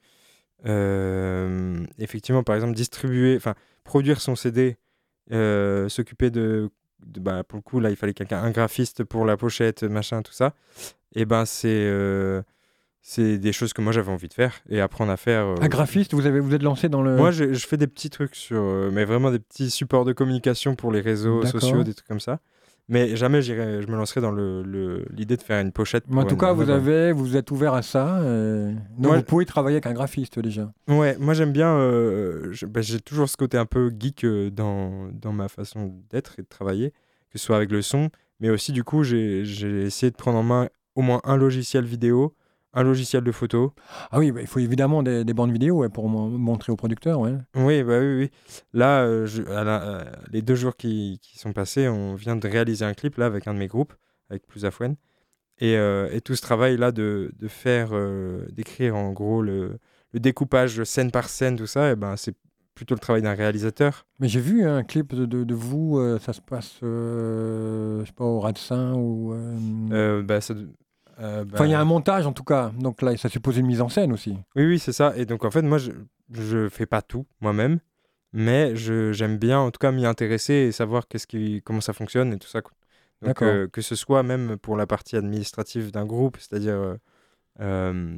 Speaker 3: euh, effectivement, par exemple, distribuer, enfin, produire son C D, euh, s'occuper de, de- bah, pour le coup, là, il fallait quelqu'un, un graphiste pour la pochette, machin, tout ça. Et ben, c'est, euh, c'est des choses que moi j'avais envie de faire et apprendre à faire.
Speaker 1: Un
Speaker 3: euh,
Speaker 1: graphiste, vous avez vous êtes lancé dans le.
Speaker 3: Moi, je, je fais des petits trucs sur, euh, mais vraiment des petits supports de communication pour les réseaux
Speaker 1: D'accord.
Speaker 3: sociaux, des trucs comme ça. Mais jamais j'irai, je me lancerai dans le, le- l'idée de faire une pochette.
Speaker 1: Mais en
Speaker 3: pour
Speaker 1: tout
Speaker 3: un-
Speaker 1: cas,
Speaker 3: un
Speaker 1: vous
Speaker 3: album.
Speaker 1: avez vous êtes ouvert à ça. euh, Donc
Speaker 3: Moi,
Speaker 1: vous pouvez travailler avec un graphiste déjà.
Speaker 3: Ouais, moi j'aime bien. euh, je- bah, j'ai toujours ce côté un peu geek euh, dans, dans ma façon d'être et de travailler, que ce soit avec le son, mais aussi du coup j'ai, j'ai essayé de prendre en main au moins un logiciel vidéo, un logiciel de photo.
Speaker 1: Ah oui, bah, il faut évidemment des, des bandes vidéo ouais, pour mo- montrer aux producteurs. Ouais.
Speaker 3: Oui, bah oui, oui. Là, euh, je- à la- à les deux jours qui, qui sont passés, on vient de réaliser un clip là avec un de mes groupes, avec Plus Afouane. Et, euh, et tout ce travail-là de, de faire, euh, d'écrire en gros le, le découpage scène par scène, tout ça, et ben, c'est plutôt le travail d'un réalisateur.
Speaker 1: Mais j'ai vu un clip de, de, de vous, euh, ça se passe, euh, je sais pas, au Radisson ou. euh,
Speaker 3: Euh, bah, ça, euh, bah,
Speaker 1: Enfin, il y a un montage en tout cas. Donc là, ça suppose une mise en scène aussi.
Speaker 3: Oui, oui, c'est ça. Et donc, en fait, moi, je, je fais pas tout moi-même, mais je, j'aime bien, en tout cas, m'y intéresser et savoir qu'est-ce qui, comment ça fonctionne et tout ça, quoi. Donc,
Speaker 1: D'accord.
Speaker 3: euh, que ce soit même pour la partie administrative d'un groupe, c'est-à-dire euh, euh,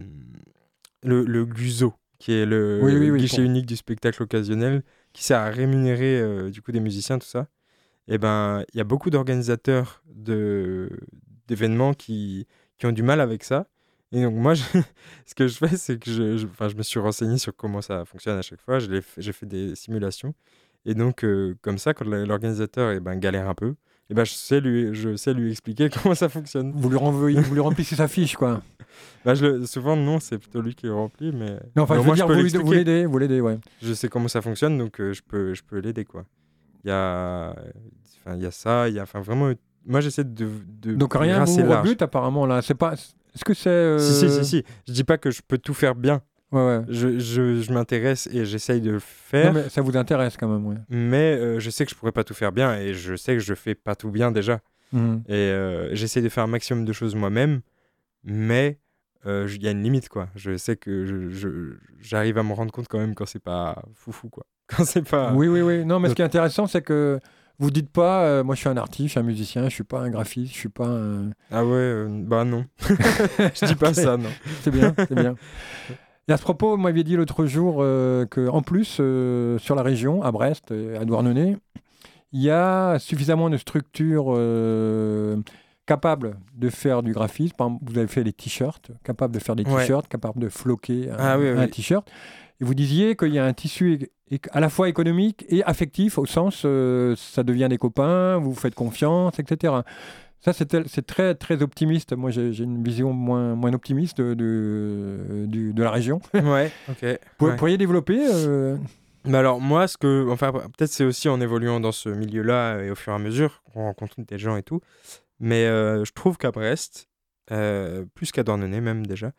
Speaker 3: le, le G U S O, qui est le
Speaker 1: Oui, oui, oui,
Speaker 3: guichet
Speaker 1: pour-
Speaker 3: unique du spectacle occasionnel, qui sert à rémunérer euh, du coup des musiciens, tout ça. Et ben, il y a beaucoup d'organisateurs de, d'événements qui, qui ont du mal avec ça. Et donc moi, je- ce que je fais, c'est que je, je, enfin, je me suis renseigné sur comment ça fonctionne à chaque fois. Je l'ai fait- j'ai fait des simulations. Et donc, euh, comme ça, quand la- l'organisateur eh ben, galère un peu, eh ben, je, sais lui, je sais lui expliquer comment ça fonctionne.
Speaker 1: Vous lui, renvoyez, vous lui remplissez sa fiche, quoi.
Speaker 3: Bah, je le- souvent, non, c'est plutôt lui qui le remplit. Mais,
Speaker 1: Non, enfin,
Speaker 3: mais
Speaker 1: je
Speaker 3: au
Speaker 1: veux
Speaker 3: moins,
Speaker 1: dire,
Speaker 3: peux
Speaker 1: vous, lui-
Speaker 3: l'expliquer.
Speaker 1: vous l'aidez, vous l'aidez, ouais.
Speaker 3: Je sais comment ça fonctionne, donc euh, je peux, je peux l'aider, quoi. Il y a, enfin, il y a ça, il y a, enfin, vraiment, moi, j'essaie de, de
Speaker 1: Donc rien
Speaker 3: brasser
Speaker 1: vous
Speaker 3: large.
Speaker 1: rebute apparemment là. C'est pas. Est-ce que c'est. euh,
Speaker 3: Si, si, si, si. Je dis pas que je peux tout faire bien.
Speaker 1: Ouais, ouais.
Speaker 3: Je, je, je m'intéresse et j'essaye de le
Speaker 1: Non,
Speaker 3: faire,
Speaker 1: mais ça vous intéresse quand même, ouais.
Speaker 3: mais euh, je sais que je pourrais pas tout faire bien et je sais que je fais pas tout bien déjà.
Speaker 1: Mhm.
Speaker 3: Et euh, j'essaie de faire un maximum de choses moi-même, mais euh, j- il y a une limite, quoi. Je sais que je, je- j'arrive à me rendre compte quand même quand c'est pas foufou, quoi. Quand c'est pas...
Speaker 1: Oui, oui, oui. Non, mais ce
Speaker 3: donc-
Speaker 1: qui est intéressant, c'est que vous dites pas, euh, moi je suis un artiste, je suis un musicien, je suis pas un graphiste, je suis pas un.
Speaker 3: Ah ouais, euh, bah non. Je dis pas
Speaker 1: Ok.
Speaker 3: ça, non.
Speaker 1: C'est bien, c'est bien. Et à ce propos, vous m'aviez dit l'autre jour euh, qu'en plus, euh, sur la région, à Brest, euh, à Douarnenez, il y a suffisamment de structures euh, capables de faire du graphisme. Par exemple, vous avez fait les t-shirts, capables de faire des
Speaker 3: Ouais.
Speaker 1: t-shirts, capables de floquer un,
Speaker 3: Ah oui,
Speaker 1: un
Speaker 3: oui.
Speaker 1: t-shirt. Et vous disiez qu'il y a un tissu é- é- à la fois économique et affectif, au sens, euh, ça devient des copains, vous vous faites confiance, et cetera. Ça, c'est tel- c'est très, très optimiste. Moi, j'ai j'ai une vision moins, moins optimiste de, de, du- de la région.
Speaker 3: Ouais, ok.
Speaker 1: Vous
Speaker 3: ouais.
Speaker 1: pourriez développer euh,
Speaker 3: Mais alors, moi, ce que. Enfin, peut-être c'est aussi en évoluant dans ce milieu-là et au fur et à mesure qu'on rencontre des gens et tout. Mais euh, je trouve qu'à Brest, euh, plus qu'à Douarnenez même déjà,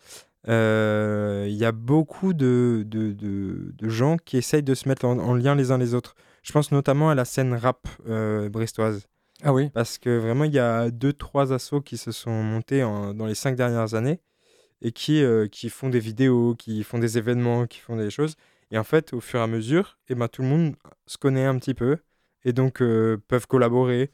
Speaker 3: euh, il y a beaucoup de, de, de, de gens qui essayent de se mettre en, en lien les uns les autres. Je pense notamment à la scène rap euh, brestoise.
Speaker 1: Ah oui.
Speaker 3: Parce que vraiment, il y a deux, trois assos qui se sont montés en- dans les cinq dernières années et qui, euh, qui font des vidéos, qui font des événements, qui font des choses. Et en fait, au fur et à mesure, eh ben, tout le monde se connaît un petit peu et donc euh, peuvent collaborer.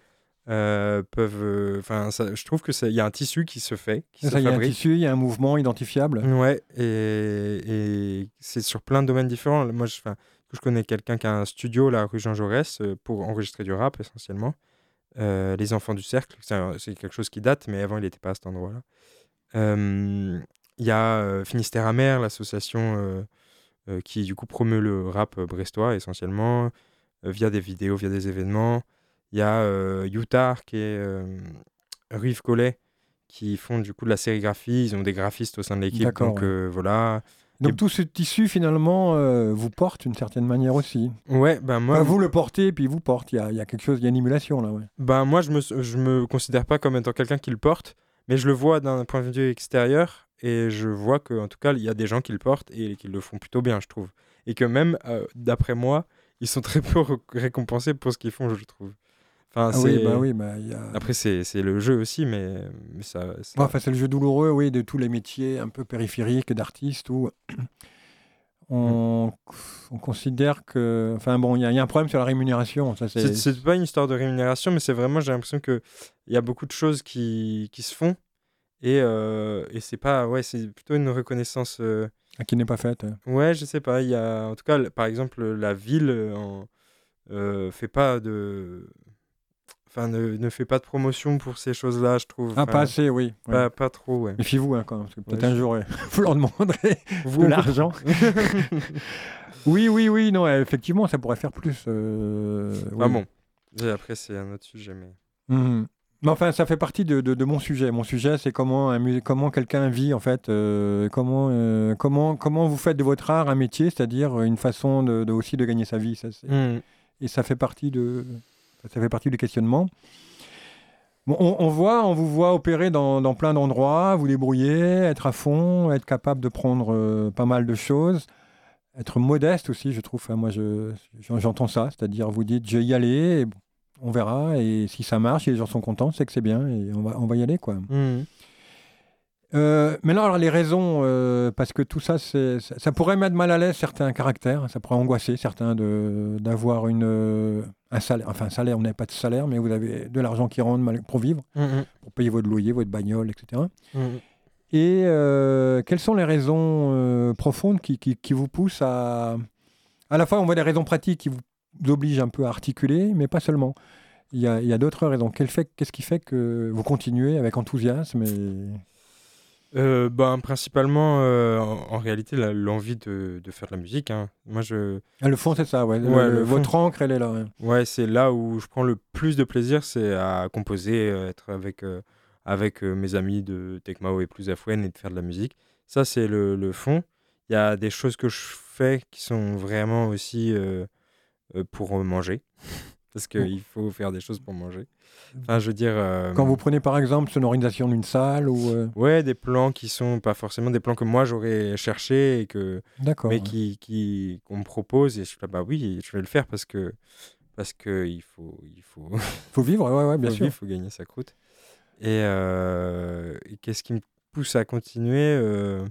Speaker 3: euh, peuvent. Enfin, ça- je trouve que ça- il y a un tissu qui se fait, qui
Speaker 1: Ça,
Speaker 3: se
Speaker 1: il y a un
Speaker 3: fabrique.
Speaker 1: tissu, il y a un mouvement identifiable.
Speaker 3: Ouais, et, et c'est sur plein de domaines différents. Moi, je, enfin, je connais quelqu'un qui a un studio, là, rue Jean Jaurès, euh, pour enregistrer du rap essentiellement. Euh, les Enfants du Cercle, c'est un- c'est quelque chose qui date, mais avant, il n'était pas à cet endroit-là. Euh, Il y a euh, Finistère Amer, l'association euh, euh, qui, du coup, promeut le rap euh, brestois essentiellement, euh, via des vidéos, via des événements. Il y a euh, Youtar, qui est euh, rue Yves Collet, qui font du coup de la sérigraphie. Ils ont des graphistes au sein de l'équipe,
Speaker 1: D'accord,
Speaker 3: donc
Speaker 1: ouais.
Speaker 3: euh, voilà.
Speaker 1: Donc
Speaker 3: Et-
Speaker 1: tout ce tissu, finalement, euh, vous porte d'une certaine manière aussi.
Speaker 3: Ouais, ben moi,
Speaker 1: Enfin, vous le portez, puis il vous porte. Il y a, il y a quelque chose, il y a une émulation, là, ouais.
Speaker 3: ben moi je me, je me considère pas comme étant quelqu'un qui le porte, mais je le vois d'un point de vue extérieur et je vois qu'en tout cas, il y a des gens qui le portent et qui le font plutôt bien, je trouve. Et que même, euh, d'après moi, ils sont très peu ré- récompensés pour ce qu'ils font, je trouve. Enfin,
Speaker 1: Ah oui,
Speaker 3: c'est...
Speaker 1: bah oui, bah il y a...
Speaker 3: Après, c'est c'est le jeu aussi, mais, mais ça... ça-
Speaker 1: Enfin, c'est le jeu douloureux, oui, de tous les métiers un peu périphériques d'artistes où
Speaker 3: Mm.
Speaker 1: on, on considère que... Enfin bon, il y, a- il y a un problème sur la rémunération. Ça,
Speaker 3: C'est
Speaker 1: c'est...
Speaker 3: c'est pas une histoire de rémunération, mais c'est vraiment, j'ai l'impression qu'il y a beaucoup de choses qui, qui se font et, euh, et c'est pas... Ouais, c'est plutôt une reconnaissance... euh,
Speaker 1: Ah, qui n'est pas faite.
Speaker 3: Ouais, je sais pas. Il y a, en tout cas, le- par exemple, la ville euh, en- euh, fait pas de, enfin, ne, ne fait pas de promotion pour ces choses-là, je trouve.
Speaker 1: Ah, pas
Speaker 3: Enfin,
Speaker 1: assez, oui. ouais.
Speaker 3: pas, pas trop, ouais.
Speaker 1: Méfiez-vous, hein, quand même, parce que peut-être
Speaker 3: Ouais,
Speaker 1: un
Speaker 3: je-
Speaker 1: jour, ouais, vous leur demanderez
Speaker 3: Vous,
Speaker 1: de
Speaker 3: on peut-
Speaker 1: l'argent. Oui, oui, oui, non, euh, effectivement, ça pourrait faire plus. euh,
Speaker 3: Ah
Speaker 1: oui.
Speaker 3: bon. Et après, c'est un autre sujet, mais.
Speaker 1: Mhm. Mais enfin, ça fait partie de, de- de mon sujet. Mon sujet, c'est comment, un musée- comment quelqu'un vit, en fait. euh, comment, euh, comment, comment vous faites de votre art un métier, c'est-à-dire une façon de, de- aussi de gagner sa vie. Ça, c'est-
Speaker 3: Mm.
Speaker 1: Et ça fait partie de, ça fait partie du questionnement. Bon, on, on voit, on vous voit opérer dans, dans plein d'endroits, vous débrouiller, être à fond, être capable de prendre euh, pas mal de choses, être modeste aussi, je trouve. Enfin, moi, je, j'en- j'entends ça, c'est-à-dire vous dites, je vais y aller, et on verra, et si ça marche, et les gens sont contents, c'est que c'est bien, et on va, on va y aller, quoi.
Speaker 3: Mm.
Speaker 1: Euh, maintenant, alors les raisons, euh, parce que tout ça, c'est, ça, ça pourrait mettre mal à l'aise certains caractères, ça pourrait angoisser certains de, d'avoir une, euh, un salaire, enfin un salaire, on n'a pas de salaire, mais vous avez de l'argent qui rentre mal- pour vivre,
Speaker 3: Mm, mm,
Speaker 1: pour payer votre loyer, votre bagnole, et cetera.
Speaker 3: mm.
Speaker 1: Et euh, quelles sont les raisons euh, profondes qui, qui, qui vous poussent à... À la fois, on voit des raisons pratiques qui vous obligent un peu à articuler, mais pas seulement. Il y a, il y a d'autres raisons. Quel fait, qu'est-ce qui fait que vous continuez avec enthousiasme et...
Speaker 3: Euh, ben, principalement, euh, en, en réalité, la- l'envie de, de faire de la musique, hein. Moi, je...
Speaker 1: Ah, le fond, c'est ça, ouais. Le-
Speaker 3: Ouais,
Speaker 1: le-
Speaker 3: le fond.
Speaker 1: votre encre, elle est là. Ouais.
Speaker 3: Ouais, c'est là où je prends le plus de plaisir, c'est à composer, euh, être avec, euh, avec euh, mes amis de Tecmao et Plus Afouane et de faire de la musique. Ça, c'est le, le fond. Il y a des choses que je fais qui sont vraiment aussi euh, euh, pour manger. Parce qu'il faut faire des choses pour manger. Enfin, je veux dire... euh,
Speaker 1: Quand vous prenez par exemple sonorisation d'une salle ou... euh,
Speaker 3: Ouais, des plans qui sont pas forcément des plans que moi j'aurais cherché et que...
Speaker 1: D'accord.
Speaker 3: mais
Speaker 1: ouais.
Speaker 3: qui, qui, qu'on me propose et je suis là, bah oui, je vais le faire parce que, parce que il faut... Il faut...
Speaker 1: Faut vivre, ouais, ouais, bien
Speaker 3: faut
Speaker 1: sûr.
Speaker 3: vivre, faut gagner sa croûte. Et, euh, et qu'est-ce qui me pousse à continuer euh,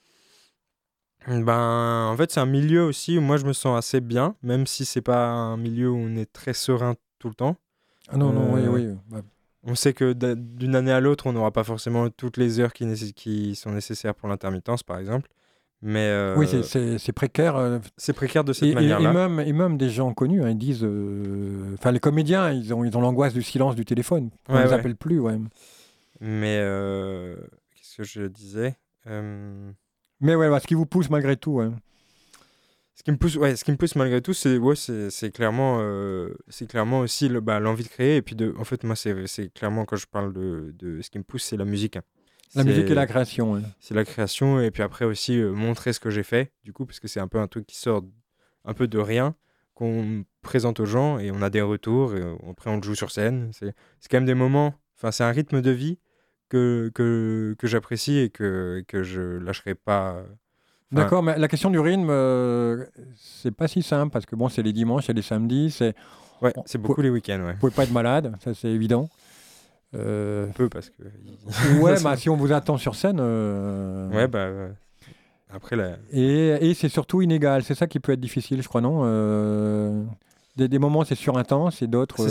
Speaker 3: Ben, en fait, c'est un milieu aussi où moi je me sens assez bien, même si c'est pas un milieu où on est très serein tout le temps.
Speaker 1: Ah non, non, oui,
Speaker 3: Euh,
Speaker 1: oui. bah,
Speaker 3: On sait que d'a- d'une année à l'autre, on n'aura pas forcément toutes les heures qui, nécess- qui sont nécessaires pour l'intermittence, par exemple. Mais euh,
Speaker 1: Oui, c'est- c'est c'est précaire. euh,
Speaker 3: c'est précaire de cette
Speaker 1: Et, et- et
Speaker 3: manière-là.
Speaker 1: même, et même des gens connus, hein, ils disent... euh, Enfin, les comédiens, ils ont ils ont l'angoisse du silence du téléphone. On
Speaker 3: Ouais,
Speaker 1: ne les
Speaker 3: ouais.
Speaker 1: appelle plus, ouais.
Speaker 3: Mais euh, qu'est-ce que je disais Euh,
Speaker 1: Mais ouais, bah, ce qui vous pousse malgré tout, ouais.
Speaker 3: Ce qui me pousse, ouais, ce qui me pousse malgré tout, c'est ouais, c'est c'est clairement, euh, c'est clairement aussi le, bah, l'envie de créer. Et puis de, en fait, moi, c'est c'est clairement quand je parle de, de ce qui me pousse, c'est la musique, hein.
Speaker 1: La
Speaker 3: C'est-
Speaker 1: musique et la création, ouais.
Speaker 3: C'est la création et puis après aussi euh, montrer ce que j'ai fait, du coup, parce que c'est un peu un truc qui sort un peu de rien, qu'on présente aux gens et on a des retours et euh, après on le joue sur scène. C'est c'est quand même des moments, enfin, c'est un rythme de vie que, que, que j'apprécie et que, que je lâcherai pas. Enfin,
Speaker 1: D'accord, mais la question du rythme, euh, c'est pas si simple parce que bon, c'est les dimanches et les samedis, c'est
Speaker 3: ouais,
Speaker 1: on-
Speaker 3: c'est beaucoup les week-ends, ouais.
Speaker 1: vous pouvez pas être malade, ça c'est évident. Euh,
Speaker 3: Un peu parce que.
Speaker 1: ouais, bah si on vous attend sur scène. euh,
Speaker 3: Ouais, bah. euh, Après, la...
Speaker 1: Et, et c'est surtout inégal, c'est ça qui peut être difficile, je crois, non Euh, des, des moments c'est surintense et d'autres.
Speaker 3: c'est
Speaker 1: euh,
Speaker 3: ça.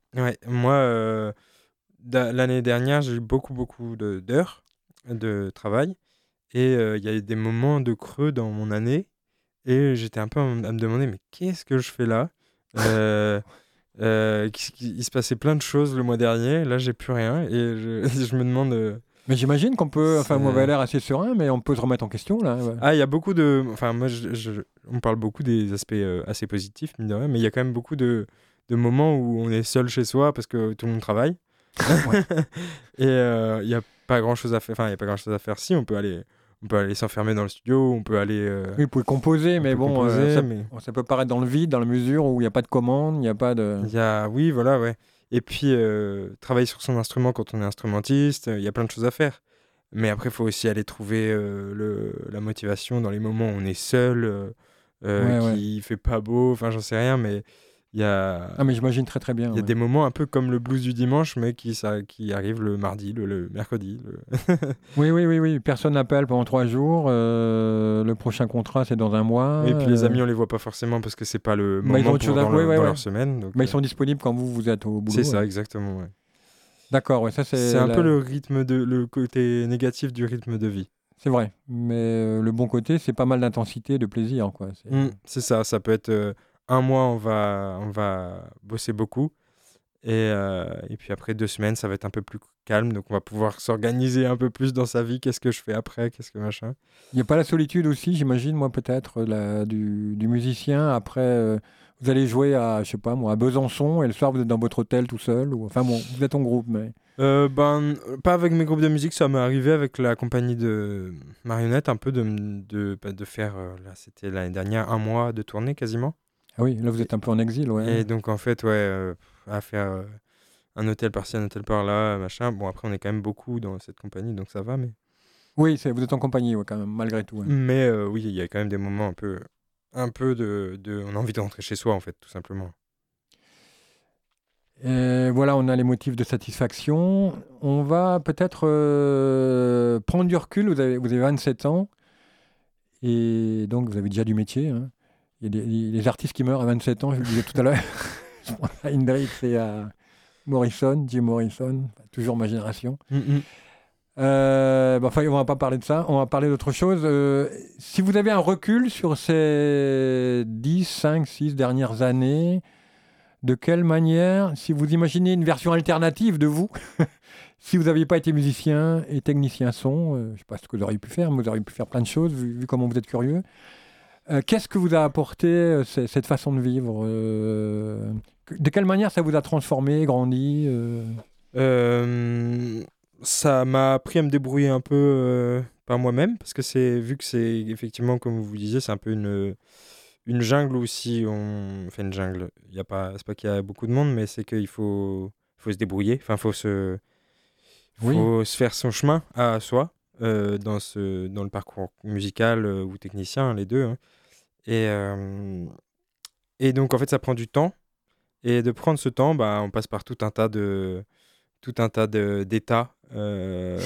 Speaker 3: Ouais, moi, euh, da- l'année dernière, j'ai eu beaucoup, beaucoup de- d'heures de travail. Et euh, il y a eu des moments de creux dans mon année. Et j'étais un peu en- à me demander, mais qu'est-ce que je fais là? Euh, euh, qu'est-ce qui- Il se passait plein de choses le mois dernier. Là, j'ai plus rien. Et je, je me demande. euh,
Speaker 1: Mais j'imagine qu'on peut, enfin, vous avez
Speaker 3: c'est-
Speaker 1: l'air assez serein, mais on peut se remettre en question là. Ouais.
Speaker 3: Ah, il y a beaucoup de. Enfin, moi, je- je- on parle beaucoup des aspects euh, assez positifs, mine de rien, mais il y a quand même beaucoup de, de moments où on est seul chez soi parce que tout le monde travaille.
Speaker 1: Ouais.
Speaker 3: Et euh, il n'y a pas grand-chose à faire. Enfin, il y a pas grand-chose à faire. Si, on peut aller, on peut aller s'enfermer dans le studio, on peut aller. euh,
Speaker 1: Oui, vous pouvez composer,
Speaker 3: on
Speaker 1: mais
Speaker 3: peut
Speaker 1: bon, euh,
Speaker 3: composer,
Speaker 1: ça,
Speaker 3: mais
Speaker 1: ça peut paraître dans le vide, dans la mesure où il n'y a pas de commande, il n'y a pas de.
Speaker 3: il y a. Oui, voilà, ouais. Et puis, euh, travailler sur son instrument quand on est instrumentiste, il y a plein de choses à faire. Mais après, il faut aussi aller trouver euh, le, la motivation dans les moments où on est seul, euh, euh,
Speaker 1: Ouais, ouais.
Speaker 3: qui fait pas beau, enfin, j'en sais rien, mais il y a,
Speaker 1: Ah, mais j'imagine très très bien.
Speaker 3: il y a
Speaker 1: Ouais.
Speaker 3: des moments un peu comme le blues du dimanche, mais qui, ça, qui arrivent le mardi, le, le mercredi. Le...
Speaker 1: Oui, oui, oui, oui. Personne n'appelle pendant trois jours. euh, le prochain contrat, c'est dans un mois.
Speaker 3: Et puis les
Speaker 1: euh,
Speaker 3: amis, on les voit pas forcément parce que c'est pas le
Speaker 1: bah, ils ont
Speaker 3: moment
Speaker 1: autre chose
Speaker 3: pour,
Speaker 1: à-
Speaker 3: dans,
Speaker 1: ouais,
Speaker 3: le-
Speaker 1: ouais,
Speaker 3: dans
Speaker 1: ouais.
Speaker 3: leur semaine. Donc,
Speaker 1: Bah, ils
Speaker 3: euh,
Speaker 1: sont disponibles quand vous, vous êtes au boulot.
Speaker 3: c'est ça,
Speaker 1: ouais.
Speaker 3: exactement. Ouais.
Speaker 1: D'accord, ouais, ça
Speaker 3: C'est
Speaker 1: c'est
Speaker 3: un
Speaker 1: la-
Speaker 3: peu le rythme de, le côté négatif du rythme de vie.
Speaker 1: c'est vrai. Mais euh, le bon côté, c'est pas mal d'intensité, de plaisir, quoi. C'est-
Speaker 3: Mm, c'est ça, ça peut être euh, un mois, on va, on va bosser beaucoup. Et, euh, et puis après deux semaines, ça va être un peu plus calme. Donc on va pouvoir s'organiser un peu plus dans sa vie. Qu'est-ce que je fais après? Qu'est-ce que machin?
Speaker 1: Il n'y a pas la solitude aussi, j'imagine, moi peut-être, la- du, du musicien. Après, euh, vous allez jouer à, je sais pas moi, à Besançon, et le soir vous êtes dans votre hôtel tout seul. Ou... Enfin bon, vous êtes en groupe, mais.
Speaker 3: Euh, ben, pas avec mes groupes de musique, ça m'est arrivé avec la compagnie de marionnettes, un peu de, m- de, bah, de faire, euh, là c'était l'année dernière, un mois de tournée quasiment.
Speaker 1: Ah oui, là vous êtes un peu en exil, ouais.
Speaker 3: Et donc en fait, ouais, euh, à faire euh, un hôtel par-ci, un hôtel par-là, machin. Bon, après on est quand même beaucoup dans cette compagnie, donc ça va, mais...
Speaker 1: Oui, c'est, vous êtes en compagnie, ouais, quand même, malgré tout. Ouais.
Speaker 3: Mais euh, oui, il y a quand même des moments un peu, un peu de, de... On a envie de rentrer chez soi, en fait, tout simplement.
Speaker 1: Et voilà, on a les motifs de satisfaction. On va peut-être euh, prendre du recul. Vous avez, vous avez vingt-sept ans, et donc vous avez déjà du métier. Hein. Il y a des, les artistes qui meurent à vingt-sept ans, je le disais tout à l'heure. Je pense à Hendrix et à Morrison, Jim Morrison, toujours ma génération.
Speaker 3: Mm-mm.
Speaker 1: Euh, bah, enfin, on va pas parler de ça, on va parler d'autre chose. Euh, si vous avez un recul sur ces dix, cinq, six dernières années, de quelle manière, si vous imaginez une version alternative de vous, si vous n'aviez pas été musicien et technicien son, euh, je ne sais pas ce que vous auriez pu faire, mais vous auriez pu faire plein de choses, vu, vu comment vous êtes curieux. Euh, qu'est-ce que vous a apporté euh, c- cette façon de vivre euh, que- De quelle manière ça vous a transformé, grandi euh
Speaker 3: Euh, ça m'a appris à me débrouiller un peu euh, par moi-même, parce que c'est vu que c'est effectivement, comme vous disiez, c'est un peu une, une jungle où si on... Enfin, une jungle, il y a pas... c'est pas qu'il y a beaucoup de monde, mais c'est qu'il faut... faut se débrouiller, enfin, faut se...
Speaker 1: Oui.
Speaker 3: faut se faire son chemin à soi, euh, dans, ce... dans le parcours musical euh, ou technicien, les deux. Hein. Et, euh, et donc, en fait, ça prend du temps. Et de prendre ce temps, bah, on passe par tout un tas de tout un tas de- d'états. euh,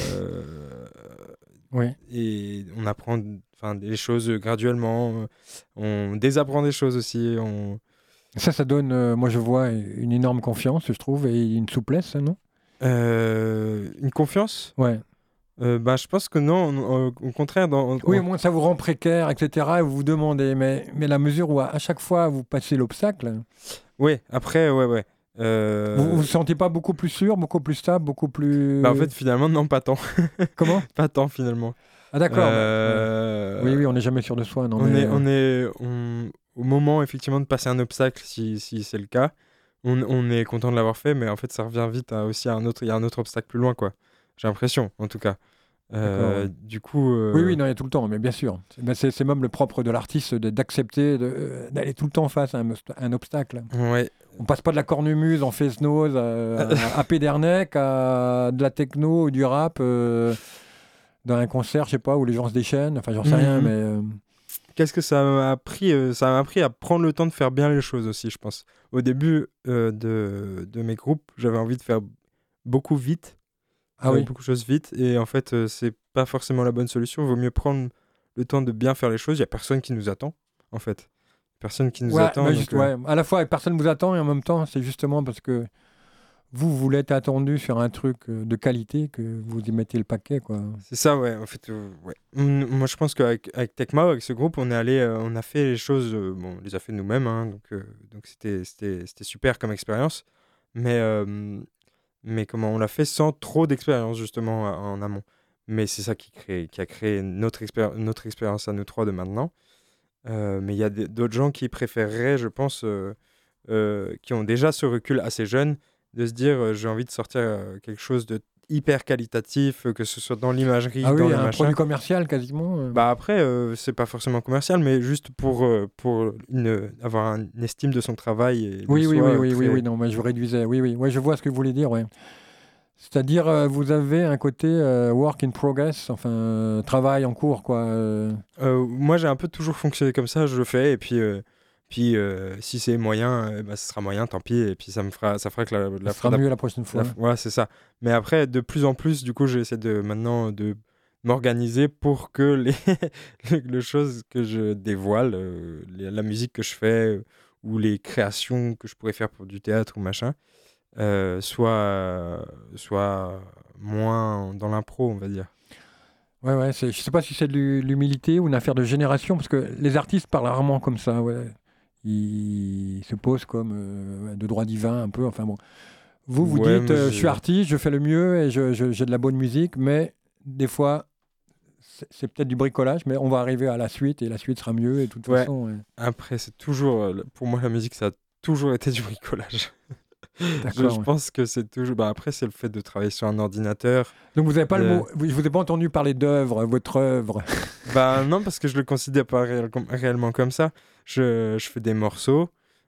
Speaker 1: Oui.
Speaker 3: et on apprend enfin, des choses graduellement. euh, On désapprend des choses aussi. On...
Speaker 1: Ça, ça donne, euh, moi je vois, une énorme confiance, je trouve, et une souplesse, non
Speaker 3: Euh, une confiance
Speaker 1: Ouais.
Speaker 3: Euh, bah, je pense que non. on- Au contraire, dans,
Speaker 1: Oui,
Speaker 3: en-
Speaker 1: au moins ça vous rend précaire, et cetera. Et vous vous demandez, mais, mais la mesure où à, à chaque fois vous passez l'obstacle,
Speaker 3: ouais, après, ouais, ouais. Euh,
Speaker 1: vous vous vous sentez pas beaucoup plus sûr, beaucoup plus stable, beaucoup plus.
Speaker 3: bah, en fait, finalement, non, pas tant.
Speaker 1: Comment
Speaker 3: Pas tant, finalement.
Speaker 1: Ah d'accord. bah,
Speaker 3: Euh,
Speaker 1: ouais. Oui, oui, on n'est jamais sûr de soi. Non,
Speaker 3: on,
Speaker 1: mais,
Speaker 3: est,
Speaker 1: euh,
Speaker 3: on est on- au moment effectivement de passer un obstacle, si, si c'est le cas, on, on est content de l'avoir fait, mais en fait ça revient vite à aussi à un autre, il y a un autre obstacle plus loin, quoi. J'ai l'impression, en tout cas. Euh,
Speaker 1: D'accord, ouais.
Speaker 3: Du coup, euh,
Speaker 1: Oui, oui, non, il y a tout le temps, mais bien sûr. C'est, ben, c'est- c'est même le propre de l'artiste de- d'accepter de- euh, d'aller tout le temps face à un, obst- un obstacle.
Speaker 3: ouais,
Speaker 1: On passe pas de la cornemuse en face-nose à, à, à Pédernec à de la techno ou du rap euh, dans un concert, je sais pas, où les gens se déchaînent. Enfin, j'en sais rien,
Speaker 3: Mhm.
Speaker 1: mais euh,
Speaker 3: qu'est-ce que ça m'a appris euh, Ça m'a appris à prendre le temps de faire bien les choses aussi, je pense. Au début euh, de, de mes groupes, j'avais envie de faire beaucoup vite,
Speaker 1: ah
Speaker 3: euh,
Speaker 1: oui.
Speaker 3: beaucoup de choses vite, et en fait, euh, c'est pas forcément la bonne solution. Il vaut mieux prendre le temps de bien faire les choses. Il y a personne qui nous attend, en fait. Personne qui nous
Speaker 1: Ouais,
Speaker 3: attend.
Speaker 1: bah,
Speaker 3: donc,
Speaker 1: juste,
Speaker 3: euh,
Speaker 1: ouais. À la fois, personne vous attend et en même temps, c'est justement parce que vous, vous l'êtes attendu sur un truc euh, de qualité que vous y mettez le paquet, quoi.
Speaker 3: C'est ça, ouais. En fait, euh, ouais. Mm, Moi, je pense qu'avec avec Tecma, avec ce groupe, on est allé, euh, on a fait les choses, euh, bon, on les a fait nous-mêmes, hein, donc euh, donc c'était c'était c'était super comme expérience. Mais euh, mais comment on l'a fait sans trop d'expérience justement en en amont. Mais c'est ça qui crée, qui a créé notre expéri- notre expérience à nous trois de maintenant. Euh, mais il y a des- d'autres gens qui préféreraient, je pense, euh, euh, qui ont déjà ce recul assez jeune, de se dire euh, j'ai envie de sortir euh, quelque chose de hyper qualitatif, euh, que ce soit dans l'imagerie,
Speaker 1: Ah
Speaker 3: dans
Speaker 1: oui,
Speaker 3: le
Speaker 1: un
Speaker 3: machin.
Speaker 1: produit commercial quasiment. euh.
Speaker 3: Bah après, euh, c'est pas forcément commercial, mais juste pour, euh, pour une, avoir un- une estime de son travail et de
Speaker 1: Oui, oui,
Speaker 3: soi
Speaker 1: oui,
Speaker 3: euh,
Speaker 1: oui, oui,
Speaker 3: très...
Speaker 1: oui, non, mais je réduisais. Oui, oui, ouais, je vois ce que vous voulez dire, ouais. C'est-à-dire, euh, vous avez un côté euh, work in progress, enfin, euh, travail en cours, quoi. euh.
Speaker 3: Euh, moi, j'ai un peu toujours fonctionné comme ça, je le fais, et puis, euh, puis euh, si c'est moyen, euh, bah, ce sera moyen, tant pis, et puis ça me fera, ça fera que la,
Speaker 1: Ça
Speaker 3: la
Speaker 1: sera
Speaker 3: fois
Speaker 1: mieux la prochaine
Speaker 3: La
Speaker 1: fois.
Speaker 3: f- Voilà, c'est ça. Mais après, de plus en plus, du coup, j'essaie de maintenant de m'organiser pour que les, les, les choses que je dévoile, euh, les- la musique que je fais euh, ou les créations que je pourrais faire pour du théâtre ou machin, euh, soient, soient moins dans l'impro, on va dire.
Speaker 1: Ouais, ouais, c'est, je sais pas si c'est de l'hu- l'humilité ou une affaire de génération, parce que les artistes parlent rarement comme ça, ouais. Ils se posent comme euh, ouais, de droit divin, un peu, enfin bon. Vous, vous
Speaker 3: Ouais,
Speaker 1: dites,
Speaker 3: moi,
Speaker 1: euh, je suis
Speaker 3: j'ai...
Speaker 1: artiste, je fais le mieux et je- je- j'ai de la bonne musique, mais des fois, c'est c'est peut-être du bricolage, mais on va arriver à la suite et la suite sera mieux et de toute
Speaker 3: Ouais,
Speaker 1: façon. Ouais.
Speaker 3: après, c'est toujours... euh, le- Pour moi, la musique, ça a toujours été du bricolage. Je,
Speaker 1: D'accord.
Speaker 3: je
Speaker 1: Ouais.
Speaker 3: pense que c'est toujours... Bah, après, c'est le fait de travailler sur un ordinateur.
Speaker 1: Donc vous n'avez pas le
Speaker 3: de-
Speaker 1: mot, vous- je vous ai pas entendu parler d'œuvre, votre œuvre.
Speaker 3: Bah non, parce que je le considère pas réel- com- réellement comme ça. Je, je fais des morceaux,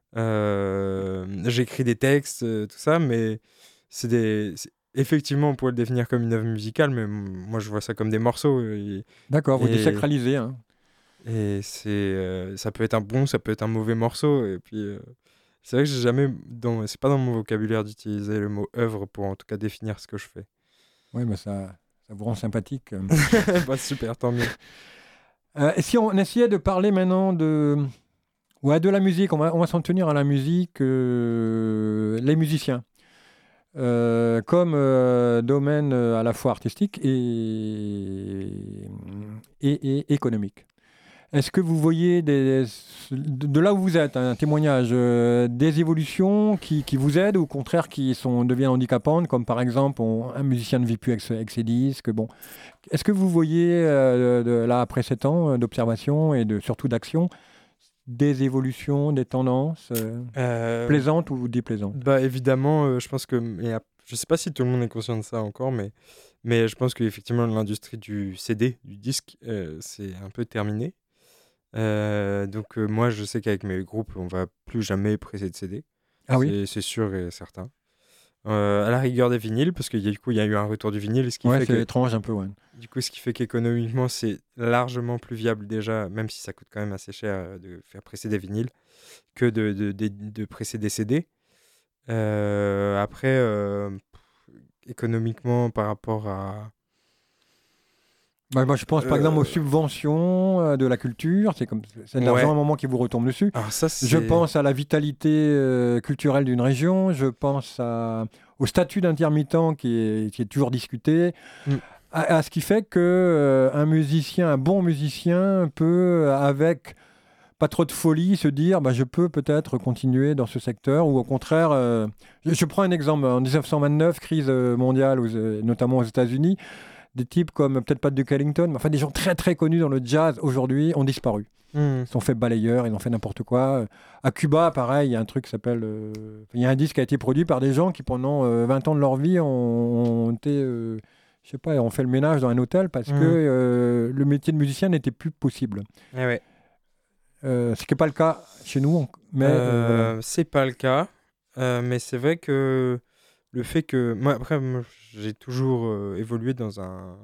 Speaker 3: euh, j'écris des textes, euh, tout ça, mais c'est des... c'est- Effectivement, on pourrait le définir comme une œuvre musicale, mais m- moi je vois ça comme des morceaux. Et,
Speaker 1: D'accord, vous
Speaker 3: et,
Speaker 1: désacralisez. Hein.
Speaker 3: et c'est, euh, ça peut être un bon, ça peut être un mauvais morceau. Et puis, euh, c'est vrai que j'ai jamais... Dans, c'est pas dans mon vocabulaire d'utiliser le mot œuvre pour en tout cas définir ce que je fais.
Speaker 1: Oui, mais ça, ça vous rend sympathique.
Speaker 3: Bah super, tant mieux.
Speaker 1: Euh, et si on essayait de parler maintenant de, ouais, de la musique, on va, on va s'en tenir à la musique, euh, les musiciens, euh, comme euh, domaine euh, à la fois artistique et, et, et économique. Est-ce que vous voyez des, de de là où vous êtes, un témoignage, euh, des évolutions qui, qui vous aident ou au contraire qui sont, deviennent handicapantes, comme par exemple on- un musicien ne vit plus avec, ses- avec ses disques. Bon. Est-ce que vous voyez, euh, de, là, après sept ans euh, d'observation et de, surtout d'action, des évolutions, des tendances euh,
Speaker 3: Euh,
Speaker 1: plaisantes ou déplaisantes?
Speaker 3: Bah évidemment, euh, je pense que et ap- je sais pas si tout le monde est conscient de ça encore, mais mais je pense qu'effectivement l'industrie du C D, du disque, euh, c'est un peu terminé. Euh, donc euh, moi je sais qu'avec mes groupes, on va plus jamais presser de C D,
Speaker 1: Ah oui?
Speaker 3: c'est c'est sûr et certain. Euh, à la rigueur des vinyles, parce qu'il y a du coup il y a eu un retour du vinyle, ce qui
Speaker 1: Ouais,
Speaker 3: fait
Speaker 1: c'est
Speaker 3: que
Speaker 1: étrange un peu, ouais.
Speaker 3: du coup ce qui fait qu'économiquement c'est largement plus viable déjà, même si ça coûte quand même assez cher euh, de faire presser des vinyles, que de de, de, de presser des C D. Euh, après, euh, pff, économiquement, par rapport à...
Speaker 1: Bah, moi, je pense par exemple aux
Speaker 3: Euh,
Speaker 1: subventions euh, de la culture, c'est comme c'est de l'argent à
Speaker 3: ouais,
Speaker 1: un moment qui vous retombe dessus.
Speaker 3: alors ça,
Speaker 1: Je
Speaker 3: c'est...
Speaker 1: pense à la vitalité euh, culturelle d'une région, je pense à- au statut d'intermittent qui est, qui est toujours discuté,
Speaker 3: Mm.
Speaker 1: à, à ce qui fait que euh, un musicien, un bon musicien peut, euh, avec pas trop de folie, se dire bah, je peux peut-être continuer dans ce secteur, ou au contraire, euh, je, je prends un exemple, en dix-neuf cent vingt-neuf, crise euh, mondiale, aux- euh, notamment aux États-Unis, des types comme, peut-être pas Duke Ellington, mais enfin des gens très très connus dans le jazz aujourd'hui ont disparu.
Speaker 3: Mm.
Speaker 1: Ils sont fait balayeurs, ils ont fait n'importe quoi. À Cuba, pareil, il y a un truc qui s'appelle. euh, Il y a un disque qui a été produit par des gens qui, pendant euh, vingt ans de leur vie, ont, ont été. euh, je sais pas, ont fait le ménage dans un hôtel parce que
Speaker 3: Mm.
Speaker 1: euh, le métier de musicien n'était plus possible.
Speaker 3: Eh ouais.
Speaker 1: Euh, ce qui n'est pas le cas chez nous, on- mais euh, voilà.
Speaker 3: Euh, c'est pas le cas, euh, mais c'est vrai que le fait que... Moi, après, moi, j'ai toujours euh, évolué dans un...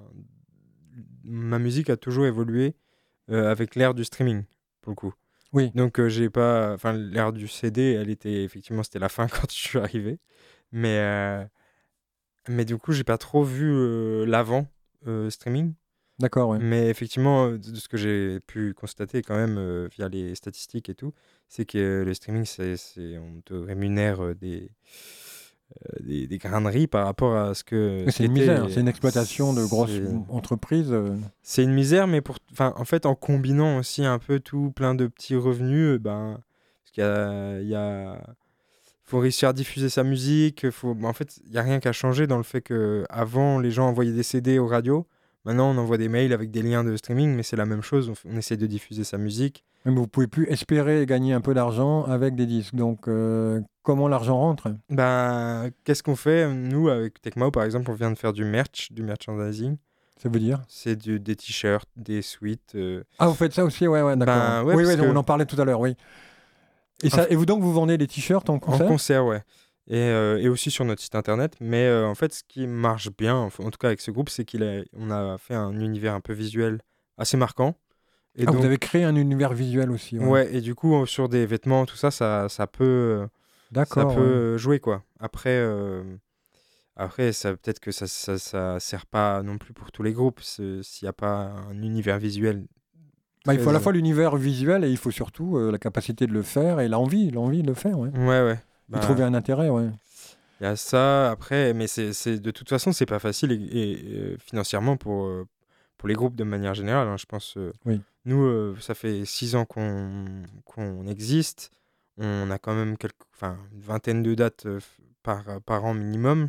Speaker 3: Ma musique a toujours évolué euh, avec l'ère du streaming, pour le coup.
Speaker 1: Oui,
Speaker 3: Donc, euh, j'ai pas... Enfin, l'ère du C D, elle était... Effectivement, c'était la fin quand je suis arrivé. Mais... euh, Mais du coup, j'ai pas trop vu euh, l'avant euh, streaming.
Speaker 1: d'accord, ouais.
Speaker 3: Mais effectivement, euh, de de ce que j'ai pu constater quand même euh, via les statistiques et tout, c'est que euh, le streaming, c'est, c'est- on te rémunère euh, des, des, des grains de riz par rapport à ce que.
Speaker 1: Mais c'est une
Speaker 3: c'était.
Speaker 1: misère, c'est une exploitation de grosses
Speaker 3: C'est-
Speaker 1: entreprises. euh.
Speaker 3: C'est une misère, mais pour, enfin, en fait, en combinant aussi un peu tout, plein de petits revenus, euh, ben, parce qu'il y a, il y a, faut réussir à diffuser sa musique. Faut, ben, en fait, il y a rien qu'à changer dans le fait que avant, les gens envoyaient des C D aux radios. Maintenant, on envoie des mails avec des liens de streaming, mais c'est la même chose. On, f- on essaie de diffuser sa musique.
Speaker 1: Mais vous pouvez plus espérer gagner un peu d'argent avec des disques. Donc, euh, comment l'argent rentre?
Speaker 3: Ben, qu'est-ce qu'on fait? Nous, avec Tecmao, par exemple, on vient de faire du merch, du merchandising.
Speaker 1: Ça veut dire?
Speaker 3: C'est du- des t-shirts, des sweats. euh,
Speaker 1: Ah, vous faites ça aussi? Ouais, ouais, d'accord.
Speaker 3: Ben, ouais,
Speaker 1: oui,
Speaker 3: parce
Speaker 1: oui, on
Speaker 3: que-
Speaker 1: en parlait tout à l'heure, oui. Et,
Speaker 3: En
Speaker 1: ça,
Speaker 3: fait-
Speaker 1: et vous donc, vous vendez des t-shirts en
Speaker 3: En
Speaker 1: concert?
Speaker 3: concert, ouais. Et, euh, et aussi sur notre site internet. Mais euh, en fait, ce qui marche bien, enfin, en tout cas avec ce groupe, c'est qu'on a, on a fait un univers un peu visuel assez marquant. Et
Speaker 1: Ah,
Speaker 3: donc,
Speaker 1: vous avez créé un univers visuel aussi. Ouais.
Speaker 3: ouais, et du coup, euh, sur des vêtements, tout ça, ça, ça peut, euh, ça
Speaker 1: D'accord.
Speaker 3: peut
Speaker 1: ouais.
Speaker 3: euh, jouer, quoi. Après, euh, après ça, peut-être que ça, ça, ça sert pas non plus pour tous les groupes, c'est- s'il n'y a pas un univers visuel.
Speaker 1: Bah, il faut à la
Speaker 3: très-
Speaker 1: fois l'univers visuel et il faut surtout euh, la capacité de le faire et l'envie, l'envie de le faire. Ouais.
Speaker 3: Ouais, ouais.
Speaker 1: Et
Speaker 3: Bah,
Speaker 1: trouver un intérêt, ouais.
Speaker 3: Il y a ça, après, mais c'est, c'est, de toute façon, c'est pas facile et, et, euh, financièrement pour, euh, pour les groupes de manière générale, hein, je pense. euh,
Speaker 1: Oui.
Speaker 3: Nous, euh, ça fait six ans qu'on, qu'on existe. On a quand même quelques, enfin, une vingtaine de dates euh, f- par, par an minimum.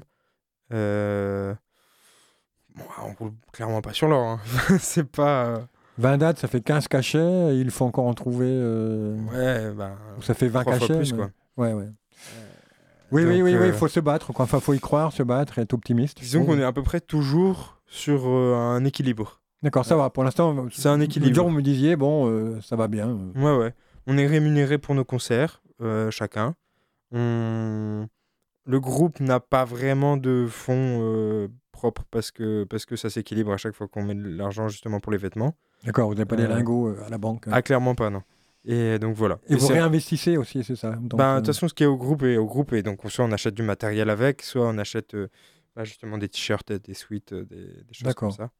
Speaker 3: Euh, bon, on roule clairement pas sur l'or, hein. C'est pas. euh,
Speaker 1: vingt dates, ça fait quinze cachets. Et il faut encore en trouver. euh,
Speaker 3: Ouais, bah,
Speaker 1: Ça fait vingt
Speaker 3: trois fois
Speaker 1: cachets.
Speaker 3: plus,
Speaker 1: mais-
Speaker 3: quoi.
Speaker 1: Ouais, ouais. Oui,
Speaker 3: donc,
Speaker 1: oui, oui, oui,
Speaker 3: euh,
Speaker 1: il faut se battre. Quoi. Enfin, faut y croire, se battre, être optimiste.
Speaker 3: Disons
Speaker 1: Faut-
Speaker 3: qu'on est à peu près toujours sur euh, un équilibre.
Speaker 1: D'accord, ça va. Pour l'instant,
Speaker 3: C'est un
Speaker 1: l'autre
Speaker 3: équilibre.
Speaker 1: jour, vous me disiez, bon, euh, ça va bien. euh.
Speaker 3: Ouais, ouais. On est rémunéré pour nos concerts, euh, chacun. On... Le groupe n'a pas vraiment de fonds euh, propres parce que, parce que ça s'équilibre à chaque fois qu'on met de l'argent justement pour les vêtements.
Speaker 1: D'accord, vous n'avez pas des
Speaker 3: Euh,
Speaker 1: lingots euh, à la banque.
Speaker 3: Ah, clairement pas, non. Et donc voilà.
Speaker 1: Et vous
Speaker 3: c'est-
Speaker 1: réinvestissez aussi, c'est ça. Donc,
Speaker 3: Ben, de
Speaker 1: euh,
Speaker 3: toute façon, ce qui est au groupe est au groupe. Et donc, soit on achète du matériel avec, soit on achète euh, bah, justement des t-shirts, des sweats, euh, des, des choses comme
Speaker 1: D'accord.
Speaker 3: ça.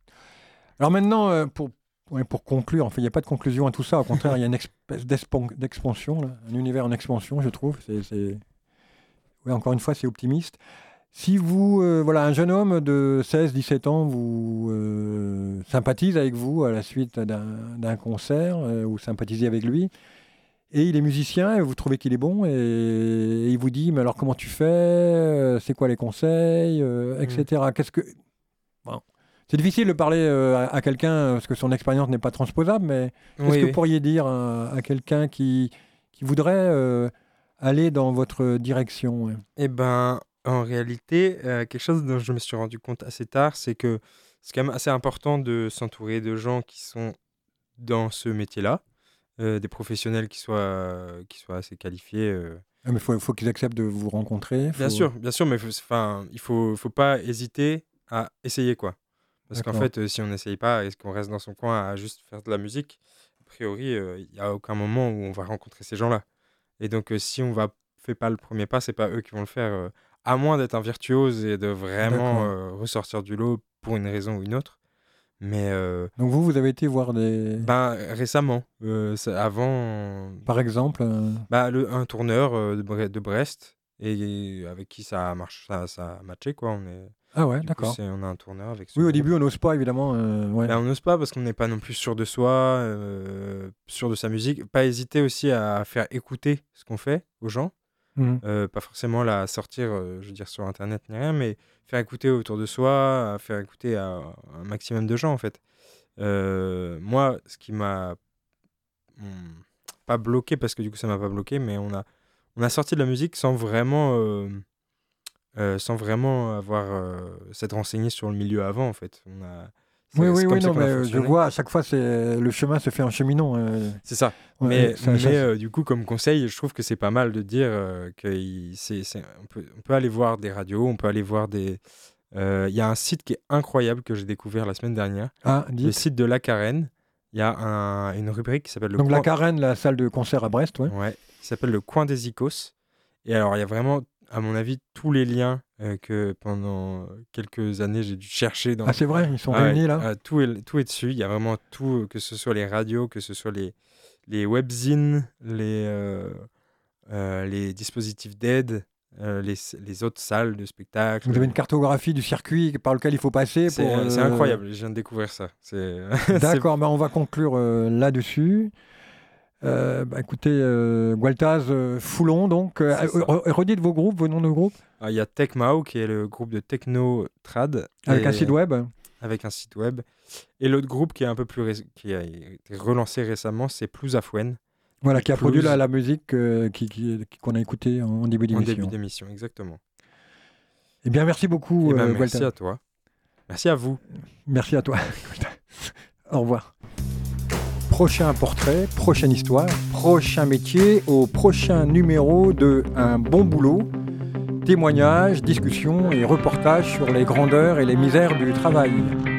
Speaker 1: Alors maintenant, euh, pour, ouais, pour conclure, enfin, il n'y a pas de conclusion à tout ça. Au contraire, il y a une espèce d'expan- d'expansion, là, un univers en expansion, je trouve. C'est, c'est... Ouais, encore une fois, c'est optimiste. Si vous, euh, voilà, un jeune homme de seize dix-sept ans vous euh, sympathise avec vous à la suite d'un, d'un concert, euh, ou sympathisez avec lui, et il est musicien, et vous trouvez qu'il est bon, et, et il vous dit, mais alors comment tu fais, euh, c'est quoi les conseils, euh, et cetera. Qu'est-ce que... Bon. C'est difficile de parler euh, à, à quelqu'un euh, parce que son expérience n'est pas transposable, mais qu'est-ce
Speaker 3: Oui,
Speaker 1: que vous
Speaker 3: oui.
Speaker 1: pourriez dire à, à quelqu'un qui, qui voudrait euh, aller dans votre direction? Ouais.
Speaker 3: Eh ben, en réalité, euh, quelque chose dont je me suis rendu compte assez tard, c'est que c'est quand même assez important de s'entourer de gens qui sont dans ce métier-là, euh, des professionnels qui soient, qui soient assez qualifiés. euh.
Speaker 1: Ah, mais il faut, faut qu'ils acceptent de vous rencontrer.
Speaker 3: Bien
Speaker 1: faut-
Speaker 3: sûr, bien sûr, mais faut- enfin, il faut, faut pas hésiter à essayer, quoi. Parce qu'en
Speaker 1: D'accord.
Speaker 3: fait, euh, si on n'essaye pas et qu'on reste dans son coin à juste faire de la musique, a priori, euh, il n'y a aucun moment où on va rencontrer ces gens-là. Et donc, euh, si on va fait pas le premier pas, c'est pas eux qui vont le faire, euh, à moins d'être un virtuose et de vraiment
Speaker 1: D'accord.
Speaker 3: euh, ressortir du lot pour une raison ou une autre. Mais euh,
Speaker 1: Donc vous, vous avez été voir des...
Speaker 3: ben, récemment, euh, ça- avant,
Speaker 1: Par exemple, euh,
Speaker 3: bah, le, un tourneur euh, de, Bre- de Brest et avec qui ça marche, ça, ça a matché, quoi. On est,
Speaker 1: ah ouais,
Speaker 3: du coup,
Speaker 1: d'accord.
Speaker 3: c'est- on a un tourneur avec ce
Speaker 1: Oui, au
Speaker 3: groupe.
Speaker 1: début, on n'ose pas, évidemment. euh, ouais.
Speaker 3: Ben, on n'ose pas parce qu'on n'est pas non plus sûr de soi, euh, sûr de sa musique. Pas hésiter aussi à faire écouter ce qu'on fait aux gens.
Speaker 1: Mhm.
Speaker 3: Euh, pas forcément la sortir, euh, je veux dire, sur Internet ni rien, mais faire écouter autour de soi, à faire écouter à un maximum de gens, en fait. Euh, moi, ce qui m'a hum, pas bloqué, parce que du coup, ça m'a pas bloqué, mais on a, on a sorti de la musique sans vraiment, euh, euh, sans vraiment avoir euh, s'être renseigné sur le milieu avant, en fait. On a, c'est-
Speaker 1: Oui,
Speaker 3: c'est
Speaker 1: oui,
Speaker 3: comme
Speaker 1: oui,
Speaker 3: ça
Speaker 1: non,
Speaker 3: qu'on a
Speaker 1: mais euh, je
Speaker 3: fonctionné.
Speaker 1: vois, à chaque fois, c'est le chemin se fait en cheminant. euh.
Speaker 3: C'est ça.
Speaker 1: Ouais,
Speaker 3: mais
Speaker 1: ça-
Speaker 3: mais
Speaker 1: ça-
Speaker 3: euh, du coup, comme conseil, je trouve que c'est pas mal de dire euh, que il- c'est, c'est- on, peut, on peut aller voir des radios, on peut aller voir des... euh, Il y a un site qui est incroyable que j'ai découvert la semaine dernière,
Speaker 1: Ah,
Speaker 3: le
Speaker 1: dites.
Speaker 3: site de La Carène. Il y a un- une rubrique qui s'appelle le
Speaker 1: Donc la
Speaker 3: coin...
Speaker 1: Carène, la salle de concert à Brest, ouais.
Speaker 3: Ouais, qui s'appelle le coin des icos. Et alors, il y a vraiment, à mon avis, tous les liens euh, que pendant quelques années j'ai dû chercher dans,
Speaker 1: Ah, c'est vrai, ils sont
Speaker 3: ah ouais,
Speaker 1: réunis là.
Speaker 3: ah, tout, est, tout est dessus. Il y a vraiment tout, que ce soit les radios, que ce soit les, les webzines, les, euh, euh, les dispositifs d'aide. euh, les, les autres salles de spectacle.
Speaker 1: Vous avez une cartographie du circuit par lequel il faut passer.
Speaker 3: C'est,
Speaker 1: pour, euh...
Speaker 3: c'est incroyable, je viens de découvrir ça. C'est...
Speaker 1: D'accord, c'est... Bah on va conclure euh, là-dessus. Euh, bah, écoutez, euh, Gualtaz, euh, Foulon, donc. Euh, euh, redites vos groupes, vos noms de groupes.
Speaker 3: Il y a Techmao, qui est le groupe de techno trad.
Speaker 1: Avec un site web.
Speaker 3: Avec un site web. Et l'autre groupe qui est un peu plus ré... qui a été relancé récemment, c'est Plouzafouenne.
Speaker 1: Voilà, qui a Plouz... produit la, la musique euh, qui, qui, qu'on a écoutée en début d'émission.
Speaker 3: En début d'émission, exactement.
Speaker 1: Eh bien, merci beaucoup.
Speaker 3: Eh ben,
Speaker 1: euh,
Speaker 3: merci
Speaker 1: Gualtaz.
Speaker 3: à toi. Merci à vous.
Speaker 1: Merci à toi. Au revoir. Prochain portrait, prochaine histoire, prochain métier, au prochain numéro de Un bon boulot. Témoignages, discussions et reportages sur les grandeurs et les misères du travail.